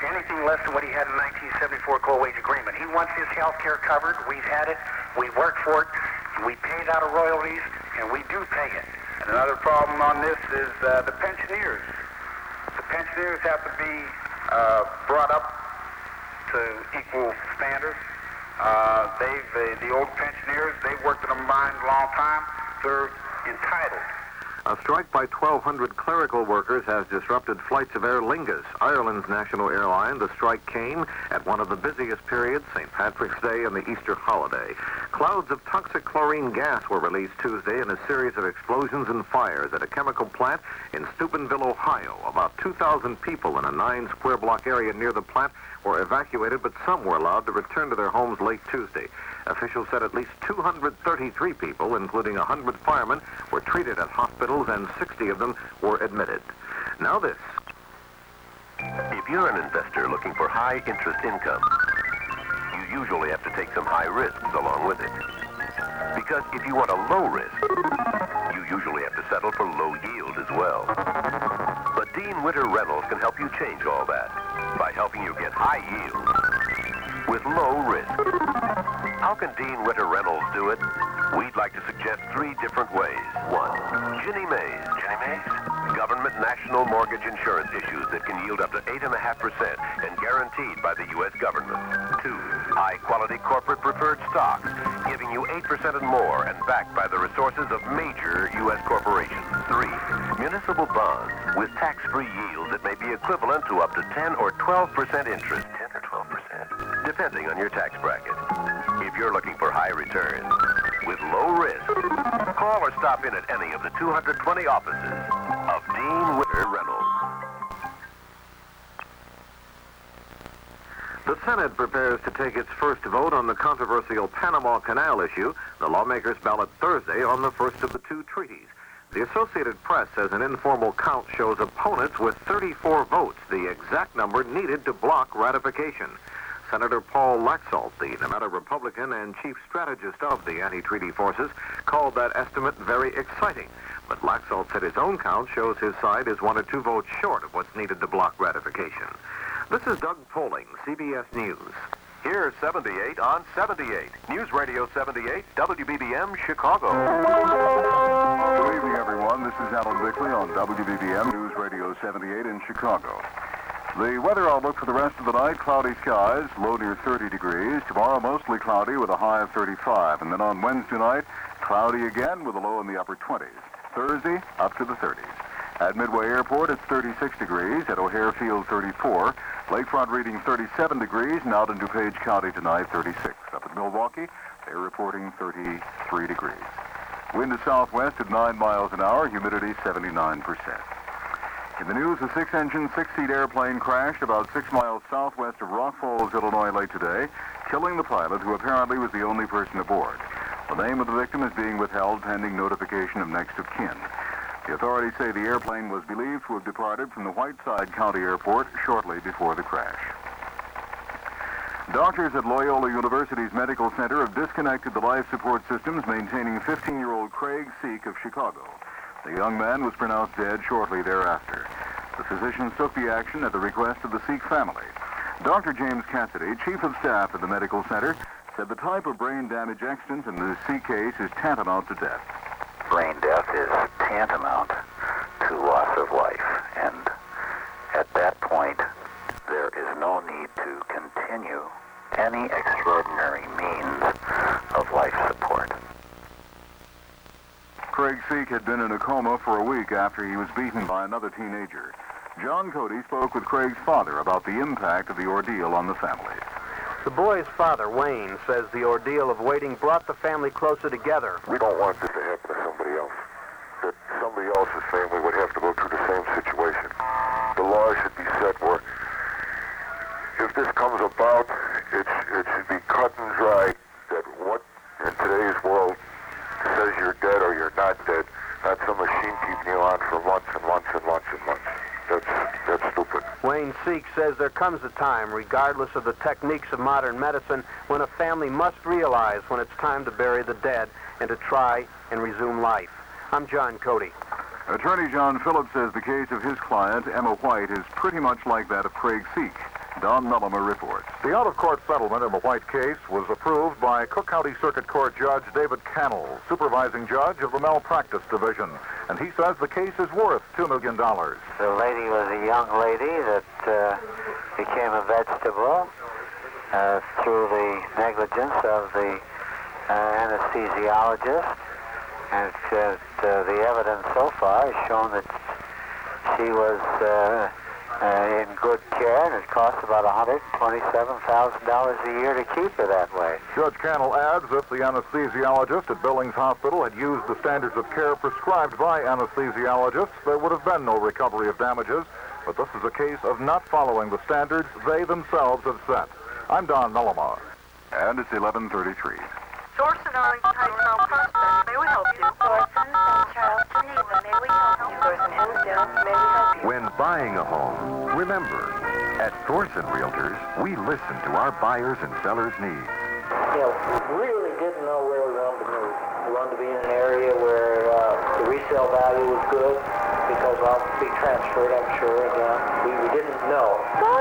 Speaker 17: anything less than what he had in 1974 coal wage agreement. He wants his health care covered. We've had it. We worked for it. We paid out of royalties, and we do pay it.
Speaker 18: And another problem on this is the pensioners. The pensioners have to be brought up to equal standards. The old pensioners, they've worked in the mines a long time. They're entitled.
Speaker 19: A strike by 1,200 clerical workers has disrupted flights of Aer Lingus, Ireland's national airline. The strike came at one of the busiest periods, St. Patrick's Day and the Easter holiday. Clouds of toxic chlorine gas were released Tuesday in a series of explosions and fires at a chemical plant in Steubenville, Ohio. About 2,000 people in a 9-square-block area near the plant were evacuated, but some were allowed to return to their homes late Tuesday. Officials said at least 233 people, including 100 firemen, were treated at hospitals and 60 of them were admitted. Now this.
Speaker 20: If you're an investor looking for high interest income, you usually have to take some high risks along with it. Because if you want a low risk, you usually have to settle for low yield as well. But Dean Winter Reynolds can help you change all that by helping you get high yield with low risk. How can Dean Winter Reynolds do it? We'd like to suggest 3 different ways. 1, Ginnie Mae's. Ginnie Mae's? Government national mortgage insurance issues that can yield up to 8.5% and guaranteed by the U.S. government. 2, high-quality corporate preferred stocks, giving you 8% and more and backed by the resources of major U.S. corporations. 3, municipal bonds with tax-free yields that may be equivalent to up to 10 or 12% interest. 10 or 12%, depending on your tax bracket. If you're looking for high returns with low risk, call or stop in at any of the 220 offices of Dean Winter Reynolds.
Speaker 19: The Senate prepares to take its first vote on the controversial Panama Canal issue. The lawmakers ballot Thursday on the first of the 2 treaties. The Associated Press says an informal count shows opponents with 34 votes, the exact number needed to block ratification. Senator Paul Laxalt, the Nevada Republican and chief strategist of the anti-treaty forces, called that estimate very exciting. But Laxalt said his own count shows his side is 1 or 2 votes short of what's needed to block ratification. This is Doug Poling, CBS News.
Speaker 20: Here's 78 on 78. News Radio 78, WBBM, Chicago.
Speaker 21: Good evening, everyone. This is Alan Bickley on WBBM News Radio 78 in Chicago. The weather outlook for the rest of the night, cloudy skies, low near 30 degrees. Tomorrow, mostly cloudy with a high of 35. And then on Wednesday night, cloudy again with a low in the upper 20s. Thursday, up to the 30s. At Midway Airport, it's 36 degrees. At O'Hare Field, 34. Lakefront reading 37 degrees. And out in DuPage County tonight, 36. Up at Milwaukee, they're reporting 33 degrees. Wind is southwest at 9 miles an hour. Humidity 79%. In the news, a 6-engine, 6-seat airplane crashed about 6 miles southwest of Rock Falls, Illinois late today, killing the pilot, who apparently was the only person aboard. The name of the victim is being withheld pending notification of next of kin. The authorities say the airplane was believed to have departed from the Whiteside County Airport shortly before the crash. Doctors at Loyola University's Medical Center have disconnected the life support systems maintaining 15-year-old Craig Seek of Chicago. The young man was pronounced dead shortly thereafter. The physicians took the action at the request of the Seek family. Dr. James Cassidy, chief of staff at the medical center, said the type of brain damage extant in the Seek case is tantamount to death.
Speaker 22: Brain death is tantamount to loss of life, and at that point, there is no need to continue any extraordinary means of life support.
Speaker 21: Craig Seek had been in a coma for a week after he was beaten by another teenager. John Cody spoke with Craig's father about the impact of the ordeal on the family.
Speaker 23: The boy's father, Wayne, says the ordeal of waiting brought the family closer together.
Speaker 24: We don't want this to happen to somebody else. That somebody else's family would have to go through the same situation. The law should be set where if this comes about, it should be cut and dry that what in today's world says you're dead or you're not dead, not some machine keeping you on for months and months and months and months. That's stupid.
Speaker 23: Wayne Seek says there comes a time, regardless of the techniques of modern medicine, when a family must realize when it's time to bury the dead and to try and resume life. I'm John Cody.
Speaker 21: Attorney John Phillips says the case of his client, Emma White, is pretty much like that of Craig Seek. Don Mellimer reports.
Speaker 19: The out-of-court settlement in the White case was approved by Cook County Circuit Court Judge David Cannell, supervising judge of the Malpractice Division. And he says the case is worth $2 million.
Speaker 5: The lady was a young lady that became a vegetable through the negligence of the anesthesiologist. And the evidence so far has shown that she was in good care, and it cost about $127,000 a year to keep her that way.
Speaker 19: Judge Cannell adds if the anesthesiologist at Billings Hospital had used the standards of care prescribed by anesthesiologists, there would have been no recovery of damages. But this is a case of not following the standards they themselves have set. I'm Don Mellimer.
Speaker 21: And it's 11:33.
Speaker 3: Thorson, Arlington Heights, Mount Prospect. May we help you?
Speaker 6: Thorson, St. Charles, Geneva. May we help you? Thorson, Hinsdale. May we help you?
Speaker 20: When buying a home, remember, at Thorson Realtors, we listen to our buyers and sellers' needs.
Speaker 9: You know, we really didn't know where we wanted to move. We wanted to be in an area where the resale value was good because I'll be transferred, I'm sure, again. We didn't know.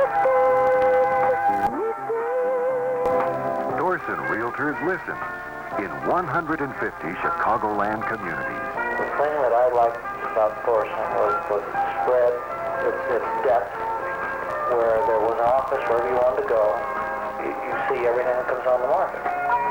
Speaker 20: Thorson Realtors listen in 150 Chicagoland communities.
Speaker 9: The thing that I liked about Thorson was its spread, its depth, where there was an office wherever you wanted to go. You see everything that comes on the market.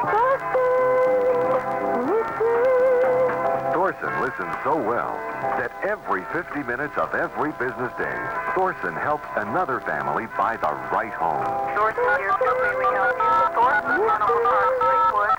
Speaker 20: Thorson listens so well that every 50 minutes of every business day, Thorson helps another family buy the right home.
Speaker 3: Thorson, here's may we help you? Thorson, on Park, Springwood.